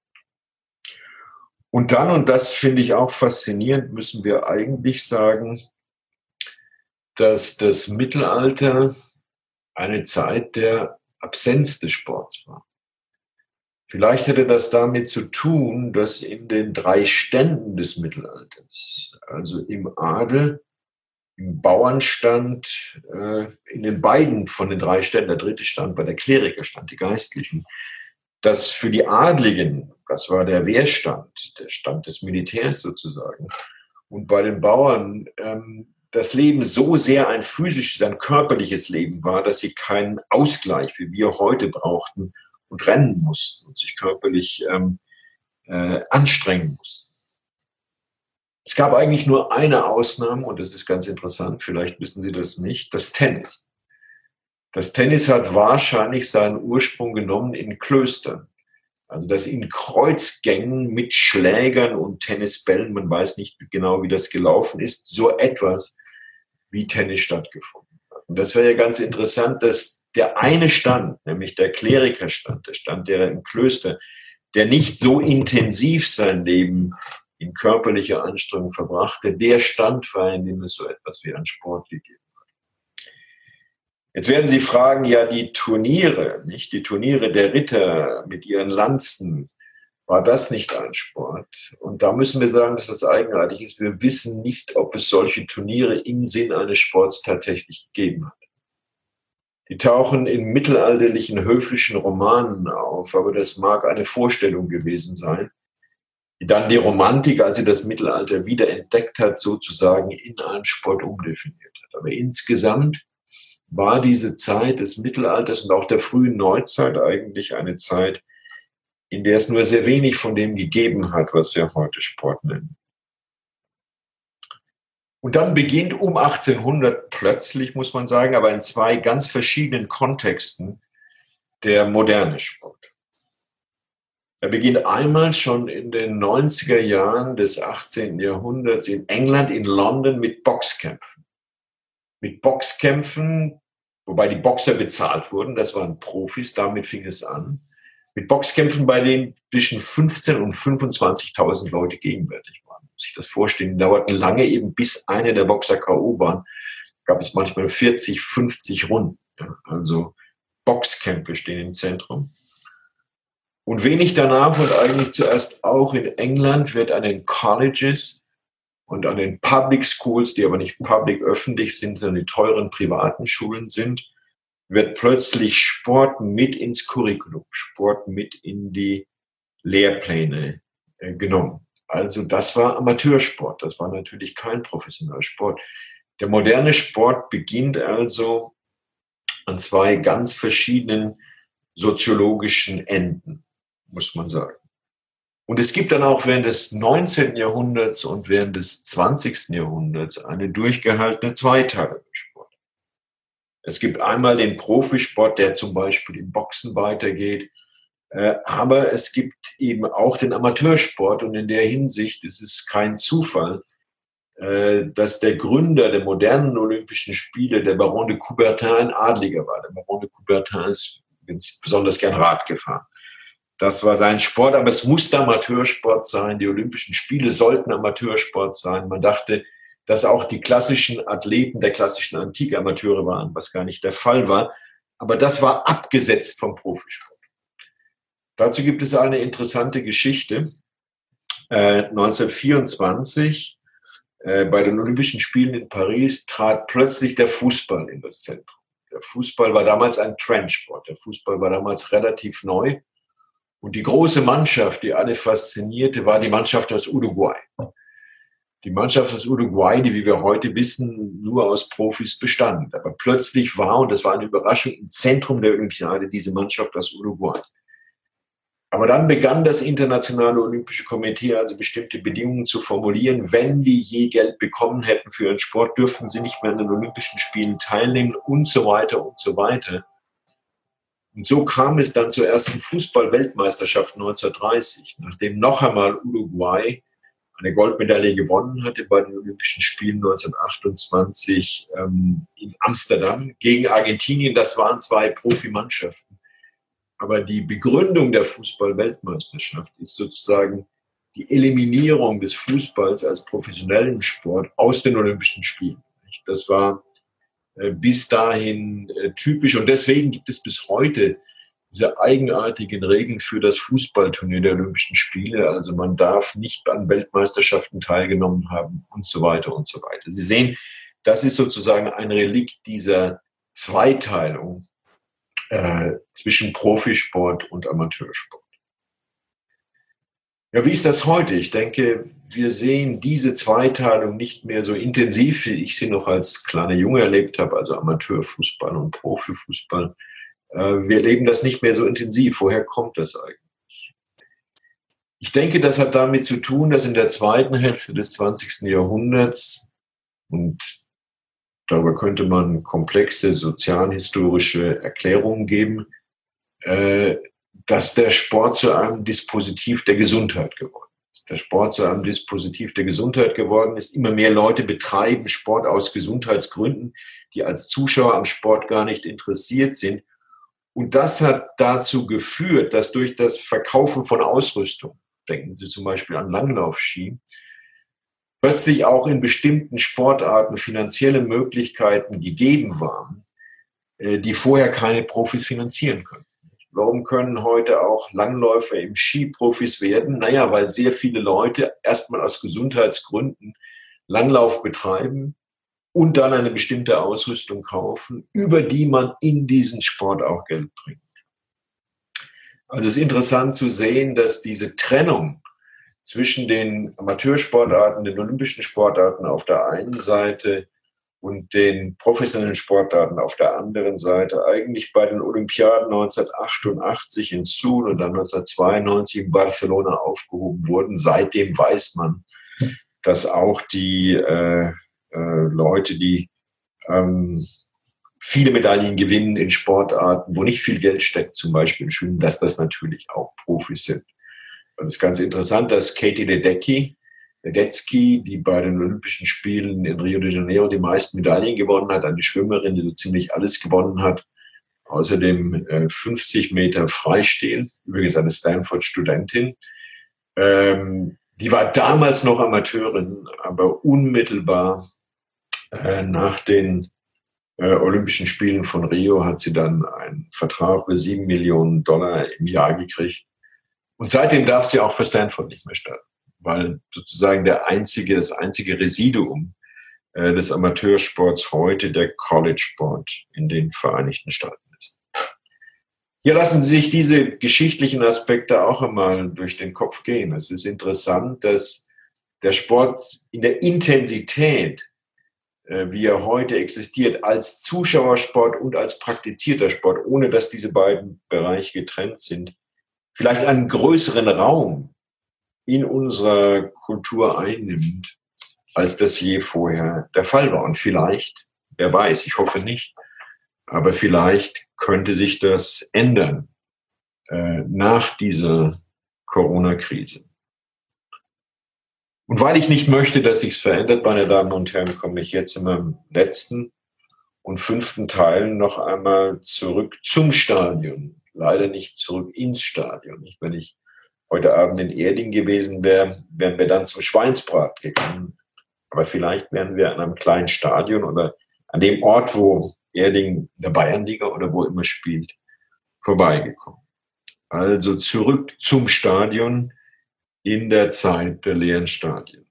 Und dann, und das finde ich auch faszinierend, müssen wir eigentlich sagen, dass das Mittelalter eine Zeit der Absenz des Sports war. Vielleicht hätte das damit zu tun, dass in den drei Ständen des Mittelalters, also im Adel, im Bauernstand, äh, in den beiden von den drei Ständen, der dritte Stand war der Klerikerstand, die Geistlichen, dass für die Adligen, das war der Wehrstand, der Stand des Militärs sozusagen, und bei den Bauern ähm, das Leben so sehr ein physisches, ein körperliches Leben war, dass sie keinen Ausgleich, wie wir heute brauchten, und rennen mussten und sich körperlich ähm, äh, anstrengen mussten. Es gab eigentlich nur eine Ausnahme, und das ist ganz interessant, vielleicht wissen Sie das nicht, das Tennis. Das Tennis hat wahrscheinlich seinen Ursprung genommen in Klöstern. Also dass in Kreuzgängen mit Schlägern und Tennisbällen, man weiß nicht genau, wie das gelaufen ist, so etwas wie Tennis stattgefunden hat. Und das wäre ja ganz interessant, dass der eine Stand, nämlich der Klerikerstand, der Stand derer im Klöster, der nicht so intensiv sein Leben in körperlicher Anstrengung verbrachte, der Stand war, in dem es so etwas wie einen Sport gegeben hat. Jetzt werden Sie fragen, ja, die Turniere, nicht die Turniere der Ritter mit ihren Lanzen, war das nicht ein Sport? Und da müssen wir sagen, dass das eigenartig ist. Wir wissen nicht, ob es solche Turniere im Sinn eines Sports tatsächlich gegeben hat. Die tauchen in mittelalterlichen höfischen Romanen auf, aber das mag eine Vorstellung gewesen sein, die dann die Romantik, als sie das Mittelalter wieder entdeckt hat, sozusagen in einen Sport umdefiniert hat. Aber insgesamt war diese Zeit des Mittelalters und auch der frühen Neuzeit eigentlich eine Zeit, in der es nur sehr wenig von dem gegeben hat, was wir heute Sport nennen. Und dann beginnt um achtzehnhundert plötzlich, muss man sagen, aber in zwei ganz verschiedenen Kontexten, der moderne Sport. Er beginnt einmal schon in den neunziger Jahren des achtzehnten Jahrhunderts in England, in London mit Boxkämpfen. Mit Boxkämpfen, wobei die Boxer bezahlt wurden, das waren Profis, damit fing es an. Mit Boxkämpfen, bei denen zwischen fünfzehntausend und fünfundzwanzigtausend Leute gegenwärtig waren. Muss ich das vorstellen, die dauerten lange, eben bis einer der Boxer K O waren, gab es manchmal vierzig, fünfzig Runden. Ja, also Boxkämpfe stehen im Zentrum. Und wenig danach und eigentlich zuerst auch in England wird an den Colleges und an den Public Schools, die aber nicht public öffentlich sind, sondern die teuren privaten Schulen sind, wird plötzlich Sport mit ins Curriculum, Sport mit in die Lehrpläne äh, genommen. Also das war Amateursport, das war natürlich kein professioneller Sport. Der moderne Sport beginnt also an zwei ganz verschiedenen soziologischen Enden, muss man sagen. Und es gibt dann auch während des neunzehnten Jahrhunderts und während des zwanzigsten Jahrhunderts eine durchgehaltene Zweiteilung im Sport. Es gibt einmal den Profisport, der zum Beispiel im Boxen weitergeht, aber es gibt eben auch den Amateursport und in der Hinsicht ist es kein Zufall, dass der Gründer der modernen Olympischen Spiele, der Baron de Coubertin, ein Adliger war. Der Baron de Coubertin ist besonders gern Rad gefahren. Das war sein Sport, aber es musste Amateursport sein. Die Olympischen Spiele sollten Amateursport sein. Man dachte, dass auch die klassischen Athleten der klassischen Antike Amateure waren, was gar nicht der Fall war. Aber das war abgesetzt vom Profisport. Dazu gibt es eine interessante Geschichte. Äh, neunzehnhundertvierundzwanzig, äh, bei den Olympischen Spielen in Paris, trat plötzlich der Fußball in das Zentrum. Der Fußball war damals ein Trendsport. Der Fußball war damals relativ neu. Und die große Mannschaft, die alle faszinierte, war die Mannschaft aus Uruguay. Die Mannschaft aus Uruguay, die, wie wir heute wissen, nur aus Profis bestand. Aber plötzlich war, und das war eine Überraschung, im Zentrum der Olympiade diese Mannschaft aus Uruguay. Aber dann begann das Internationale Olympische Komitee also bestimmte Bedingungen zu formulieren. Wenn die je Geld bekommen hätten für ihren Sport, dürften sie nicht mehr an den Olympischen Spielen teilnehmen und so weiter und so weiter. Und so kam es dann zur ersten Fußball-Weltmeisterschaft neunzehnhundertdreißig, nachdem noch einmal Uruguay eine Goldmedaille gewonnen hatte bei den Olympischen Spielen neunzehnhundertachtundzwanzig ähm, in Amsterdam gegen Argentinien. Das waren zwei Profimannschaften. Aber die Begründung der Fußball-Weltmeisterschaft ist sozusagen die Eliminierung des Fußballs als professionellen Sport aus den Olympischen Spielen. Das war äh, bis dahin äh, typisch und deswegen gibt es bis heute diese eigenartigen Regeln für das Fußballturnier der Olympischen Spiele. Also man darf nicht an Weltmeisterschaften teilgenommen haben und so weiter und so weiter. Sie sehen, das ist sozusagen ein Relikt dieser Zweiteilung äh, zwischen Profisport und Amateursport. Ja, wie ist das heute? Ich denke, wir sehen diese Zweiteilung nicht mehr so intensiv, wie ich sie noch als kleiner Junge erlebt habe, also Amateurfußball und Profifußball. Wir erleben das nicht mehr so intensiv. Woher kommt das eigentlich? Ich denke, das hat damit zu tun, dass in der zweiten Hälfte des zwanzigsten Jahrhunderts, und darüber könnte man komplexe sozialhistorische Erklärungen geben, dass der Sport zu einem Dispositiv der Gesundheit geworden ist. Der Sport zu einem Dispositiv der Gesundheit geworden ist. Immer mehr Leute betreiben Sport aus Gesundheitsgründen. die als Zuschauer am Sport gar nicht interessiert sind. Und das hat dazu geführt, dass durch das Verkaufen von Ausrüstung, denken Sie zum Beispiel an Langlaufski, plötzlich auch in bestimmten Sportarten finanzielle Möglichkeiten gegeben waren, die vorher keine Profis finanzieren können. Warum können heute auch Langläufer im Ski Profis werden? Naja, weil sehr viele Leute erstmal aus Gesundheitsgründen Langlauf betreiben und dann eine bestimmte Ausrüstung kaufen, über die man in diesen Sport auch Geld bringt. Also es ist interessant zu sehen, dass diese Trennung zwischen den Amateursportarten, den olympischen Sportarten auf der einen Seite und den professionellen Sportarten auf der anderen Seite eigentlich bei den Olympiaden neunzehnhundertachtundachtzig in Seoul und dann neunzehnhundertzweiundneunzig in Barcelona aufgehoben wurden. Seitdem weiß man, dass auch die äh, äh, Leute, die ähm, viele Medaillen gewinnen in Sportarten, wo nicht viel Geld steckt, zum Beispiel im Schwimmen, dass das natürlich auch Profis sind. Und es ist ganz interessant, dass Katie Ledecky, Ledecky, die bei den Olympischen Spielen in Rio de Janeiro die meisten Medaillen gewonnen hat, eine Schwimmerin, die so ziemlich alles gewonnen hat, außerdem äh, fünfzig Meter Freistil, übrigens eine Stanford-Studentin. Ähm, die war damals noch Amateurin, aber unmittelbar äh, nach den äh, Olympischen Spielen von Rio hat sie dann einen Vertrag für sieben Millionen Dollar im Jahr gekriegt. Und seitdem darf sie auch für Stanford nicht mehr starten, weil sozusagen der einzige, das einzige Residuum äh, des Amateursports heute der College-Sport in den Vereinigten Staaten ist. Hier lassen Sie sich diese geschichtlichen Aspekte auch einmal durch den Kopf gehen. Es ist interessant, dass der Sport in der Intensität, äh, wie er heute existiert, als Zuschauersport und als praktizierter Sport, ohne dass diese beiden Bereiche getrennt sind, vielleicht einen größeren Raum in unserer Kultur einnimmt, als das je vorher der Fall war. Und vielleicht, wer weiß, ich hoffe nicht, aber vielleicht könnte sich das ändern äh, nach dieser Corona-Krise. Und weil ich nicht möchte, dass sich's verändert, meine Damen und Herren, komme ich jetzt in meinem letzten und fünften Teil noch einmal zurück zum Stadion. Leider nicht zurück ins Stadion. Nicht, wenn ich heute Abend in Erding gewesen wäre, wären wir dann zum Schweinsbrat gegangen. Aber vielleicht wären wir an einem kleinen Stadion oder an dem Ort, wo Erding in der Bayernliga oder wo immer spielt, vorbeigekommen. Also zurück zum Stadion in der Zeit der leeren Stadien.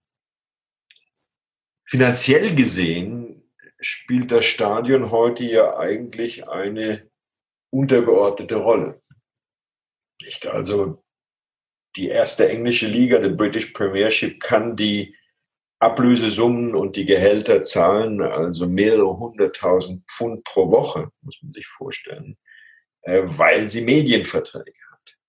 Finanziell gesehen spielt das Stadion heute ja eigentlich eine untergeordnete Rolle. Nicht? Also die erste englische Liga, die British Premiership, kann die Ablösesummen und die Gehälter zahlen, also mehrere hunderttausend Pfund pro Woche, muss man sich vorstellen, weil sie Medienverträge hat.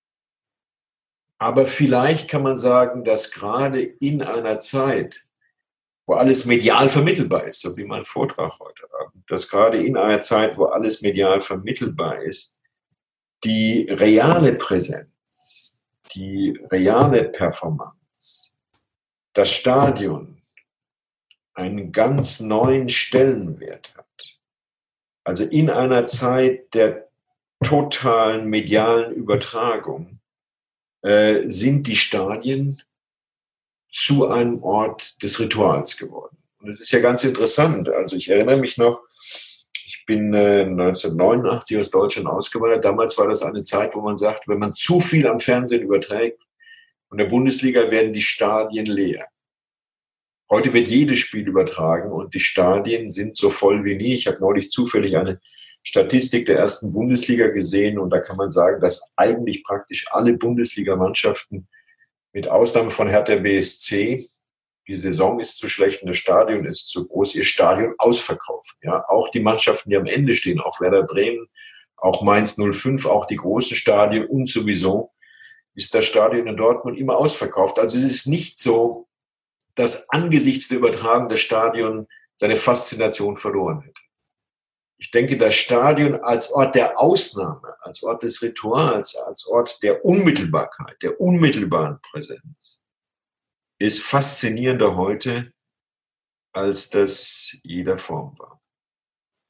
Aber vielleicht kann man sagen, dass gerade in einer Zeit, wo alles medial vermittelbar ist, so wie mein Vortrag heute Abend, dass gerade in einer Zeit, wo alles medial vermittelbar ist, die reale Präsenz, die reale Performance, das Stadion einen ganz neuen Stellenwert hat. Also in einer Zeit der totalen medialen Übertragung äh, sind die Stadien zu einem Ort des Rituals geworden. Und es ist ja ganz interessant. Also ich erinnere mich noch, ich bin äh, neunzehnhundertneunundachtzig aus Deutschland ausgewandert. Damals war das eine Zeit, wo man sagt, wenn man zu viel am Fernsehen überträgt, in der Bundesliga werden die Stadien leer. Heute wird jedes Spiel übertragen und die Stadien sind so voll wie nie. Ich habe neulich zufällig eine Statistik der ersten Bundesliga gesehen und da kann man sagen, dass eigentlich praktisch alle Bundesligamannschaften mit Ausnahme von Hertha B S C, die Saison ist zu schlecht und das Stadion ist zu groß, ihr Stadion ausverkaufen. Ja, auch die Mannschaften, die am Ende stehen, auch Werder Bremen, auch Mainz null fünf, auch die großen Stadien und sowieso ist das Stadion in Dortmund immer ausverkauft. Also es ist nicht so, dass angesichts der Übertragung das Stadion seine Faszination verloren hätte. Ich denke, das Stadion als Ort der Ausnahme, als Ort des Rituals, als Ort der Unmittelbarkeit, der unmittelbaren Präsenz, ist faszinierender heute, als das je der Form war.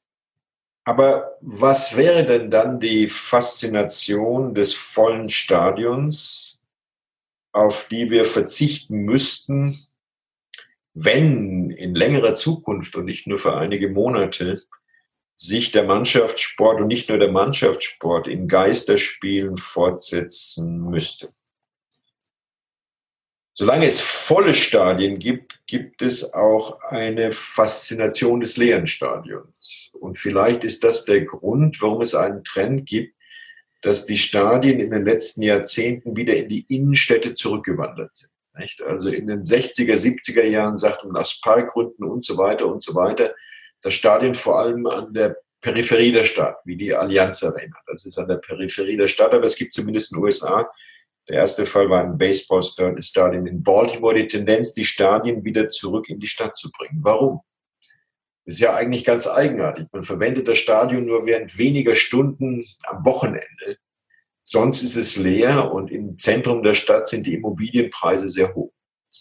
Aber was wäre denn dann die Faszination des vollen Stadions, auf die wir verzichten müssten, wenn in längerer Zukunft und nicht nur für einige Monate sich der Mannschaftssport und nicht nur der Mannschaftssport in Geisterspielen fortsetzen müsste? Solange es volle Stadien gibt, gibt es auch eine Faszination des leeren Stadions. Und vielleicht ist das der Grund, warum es einen Trend gibt, dass die Stadien in den letzten Jahrzehnten wieder in die Innenstädte zurückgewandert sind. Nicht? Also in den sechziger, siebziger Jahren sagt man aus Parkgründen und so weiter und so weiter, das Stadion vor allem an der Peripherie der Stadt, wie die Allianz Arena. Das ist an der Peripherie der Stadt, aber es gibt zumindest in den U S A, der erste Fall war ein Baseballstadion in Baltimore, die Tendenz, die Stadien wieder zurück in die Stadt zu bringen. Warum? Das ist ja eigentlich ganz eigenartig. Man verwendet das Stadion nur während weniger Stunden am Wochenende. Sonst ist es leer und im Zentrum der Stadt sind die Immobilienpreise sehr hoch.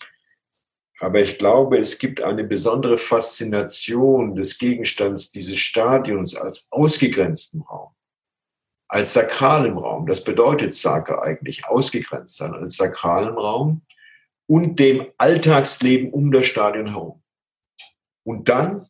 Aber ich glaube, es gibt eine besondere Faszination des Gegenstands dieses Stadions als ausgegrenzten Raum, als sakralen Raum. Das bedeutet Sake eigentlich, ausgegrenzt sein, als sakralen Raum und dem Alltagsleben um das Stadion herum. Und dann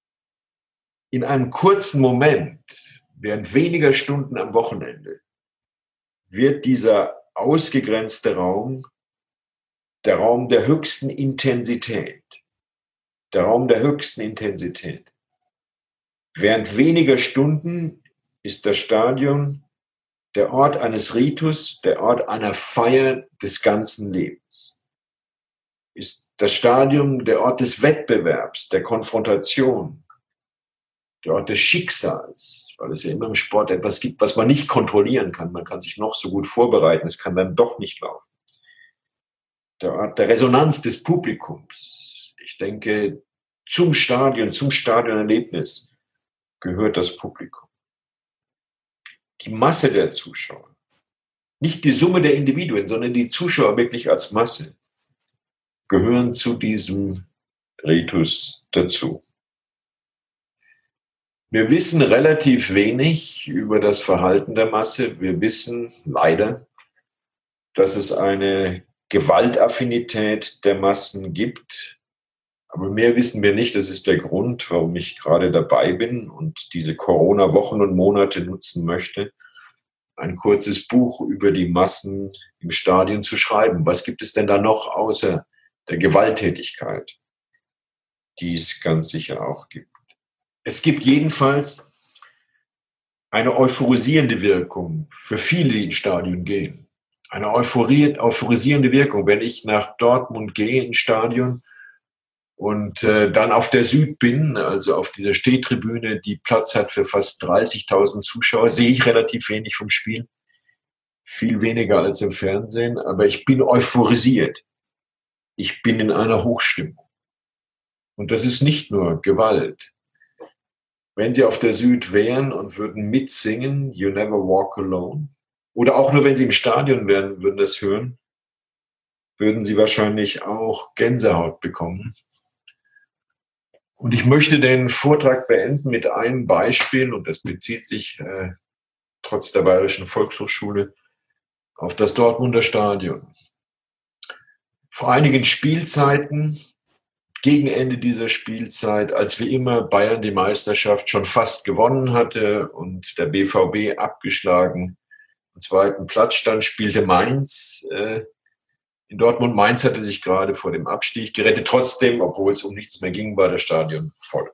in einem kurzen Moment, während weniger Stunden am Wochenende, wird dieser ausgegrenzte Raum der Raum der höchsten Intensität. Der Raum der höchsten Intensität. Während weniger Stunden ist das Stadion der Ort eines Ritus, der Ort einer Feier des ganzen Lebens. Ist das Stadion der Ort des Wettbewerbs, der Konfrontation, der Ort des Schicksals, weil es ja immer im Sport etwas gibt, was man nicht kontrollieren kann. Man kann sich noch so gut vorbereiten, es kann dann doch nicht laufen. Der Ort der Resonanz des Publikums. Ich denke, zum Stadion, zum Stadionerlebnis gehört das Publikum. Die Masse der Zuschauer. Nicht die Summe der Individuen, sondern die Zuschauer wirklich als Masse gehören zu diesem Ritus dazu. Wir wissen relativ wenig über das Verhalten der Masse. Wir wissen leider, dass es eine Gewaltaffinität der Massen gibt. Aber mehr wissen wir nicht. Das ist der Grund, warum ich gerade dabei bin und diese Corona-Wochen und Monate nutzen möchte, ein kurzes Buch über die Massen im Stadion zu schreiben. Was gibt es denn da noch außer der Gewalttätigkeit, die es ganz sicher auch gibt? Es gibt jedenfalls eine euphorisierende Wirkung für viele, die ins Stadion gehen. Eine euphorisierende Wirkung, wenn ich nach Dortmund gehe ins Stadion und äh, dann auf der Süd bin, also auf dieser Stehtribüne, die Platz hat für fast dreißigtausend Zuschauer, sehe ich relativ wenig vom Spiel, viel weniger als im Fernsehen, aber ich bin euphorisiert. Ich bin in einer Hochstimmung. Und das ist nicht nur Gewalt. Wenn Sie auf der Süd wären und würden mitsingen, You Never Walk Alone, oder auch nur wenn Sie im Stadion wären, würden das hören, würden Sie wahrscheinlich auch Gänsehaut bekommen. Und ich möchte den Vortrag beenden mit einem Beispiel, und das bezieht sich äh, trotz der Bayerischen Volkshochschule auf das Dortmunder Stadion. Vor einigen Spielzeiten, gegen Ende dieser Spielzeit, als wie immer Bayern die Meisterschaft schon fast gewonnen hatte und der B V B abgeschlagen am zweiten Platz stand, spielte Mainz äh, in Dortmund. Mainz hatte sich gerade vor dem Abstieg gerettet. Trotzdem, obwohl es um nichts mehr ging, war das Stadion voll.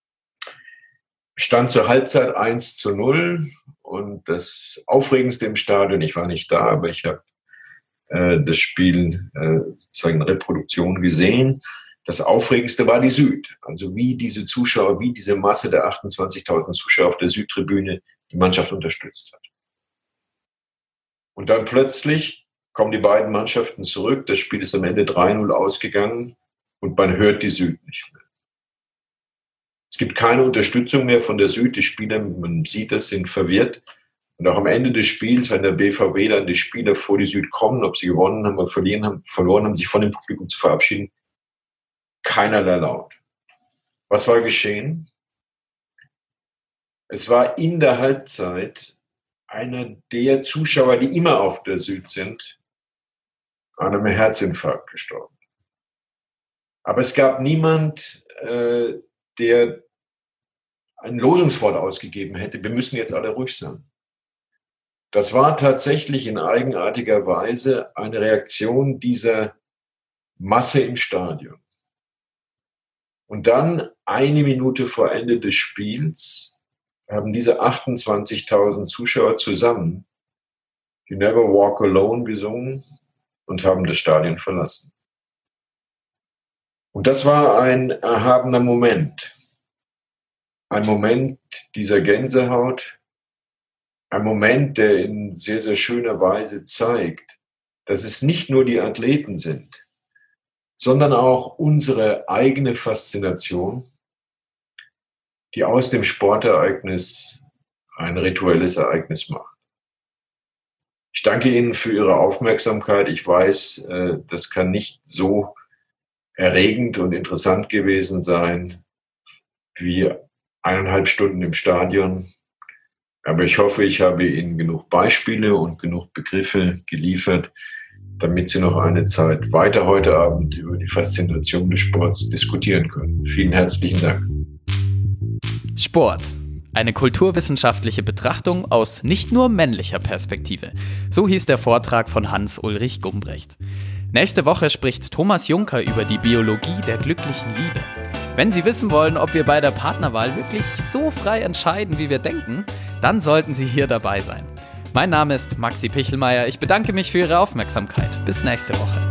Stand zur Halbzeit eins zu null und das Aufregendste im Stadion, ich war nicht da, aber ich habe äh, das Spiel äh, sozusagen in Reproduktion gesehen. Das Aufregendste war die Süd, also wie diese Zuschauer, wie diese Masse der achtundzwanzigtausend Zuschauer auf der Südtribüne die Mannschaft unterstützt hat. Und dann plötzlich kommen die beiden Mannschaften zurück, das Spiel ist am Ende drei null ausgegangen und man hört die Süd nicht mehr. Es gibt keine Unterstützung mehr von der Süd, die Spieler, man sieht das, sind verwirrt. Und auch am Ende des Spiels, wenn der B V B dann die Spieler vor die Süd kommen, ob sie gewonnen haben oder verlieren haben, verloren haben, sich von dem Publikum zu verabschieden, keinerlei Laut. Was war geschehen? Es war in der Halbzeit einer der Zuschauer, die immer auf der Süd sind, an einem Herzinfarkt gestorben. Aber es gab niemand, äh, der ein Losungswort ausgegeben hätte, wir müssen jetzt alle ruhig sein. Das war tatsächlich in eigenartiger Weise eine Reaktion dieser Masse im Stadion. Und dann, eine Minute vor Ende des Spiels, haben diese achtundzwanzigtausend Zuschauer zusammen You Never Walk Alone gesungen und haben das Stadion verlassen. Und das war ein erhabener Moment. Ein Moment dieser Gänsehaut, ein Moment, der in sehr, sehr schöner Weise zeigt, dass es nicht nur die Athleten sind, sondern auch unsere eigene Faszination, die aus dem Sportereignis ein rituelles Ereignis macht. Ich danke Ihnen für Ihre Aufmerksamkeit. Ich weiß, das kann nicht so erregend und interessant gewesen sein wie eineinhalb Stunden im Stadion. Aber ich hoffe, ich habe Ihnen genug Beispiele und genug Begriffe geliefert, damit Sie noch eine Zeit weiter heute Abend über die Faszination des Sports diskutieren können. Vielen herzlichen Dank. Sport. Eine kulturwissenschaftliche Betrachtung aus nicht nur männlicher Perspektive. So hieß der Vortrag von Hans-Ulrich Gumbrecht. Nächste Woche spricht Thomas Juncker über die Biologie der glücklichen Liebe. Wenn Sie wissen wollen, ob wir bei der Partnerwahl wirklich so frei entscheiden, wie wir denken, dann sollten Sie hier dabei sein. Mein Name ist Maxi Pichelmeier. Ich bedanke mich für Ihre Aufmerksamkeit. Bis nächste Woche.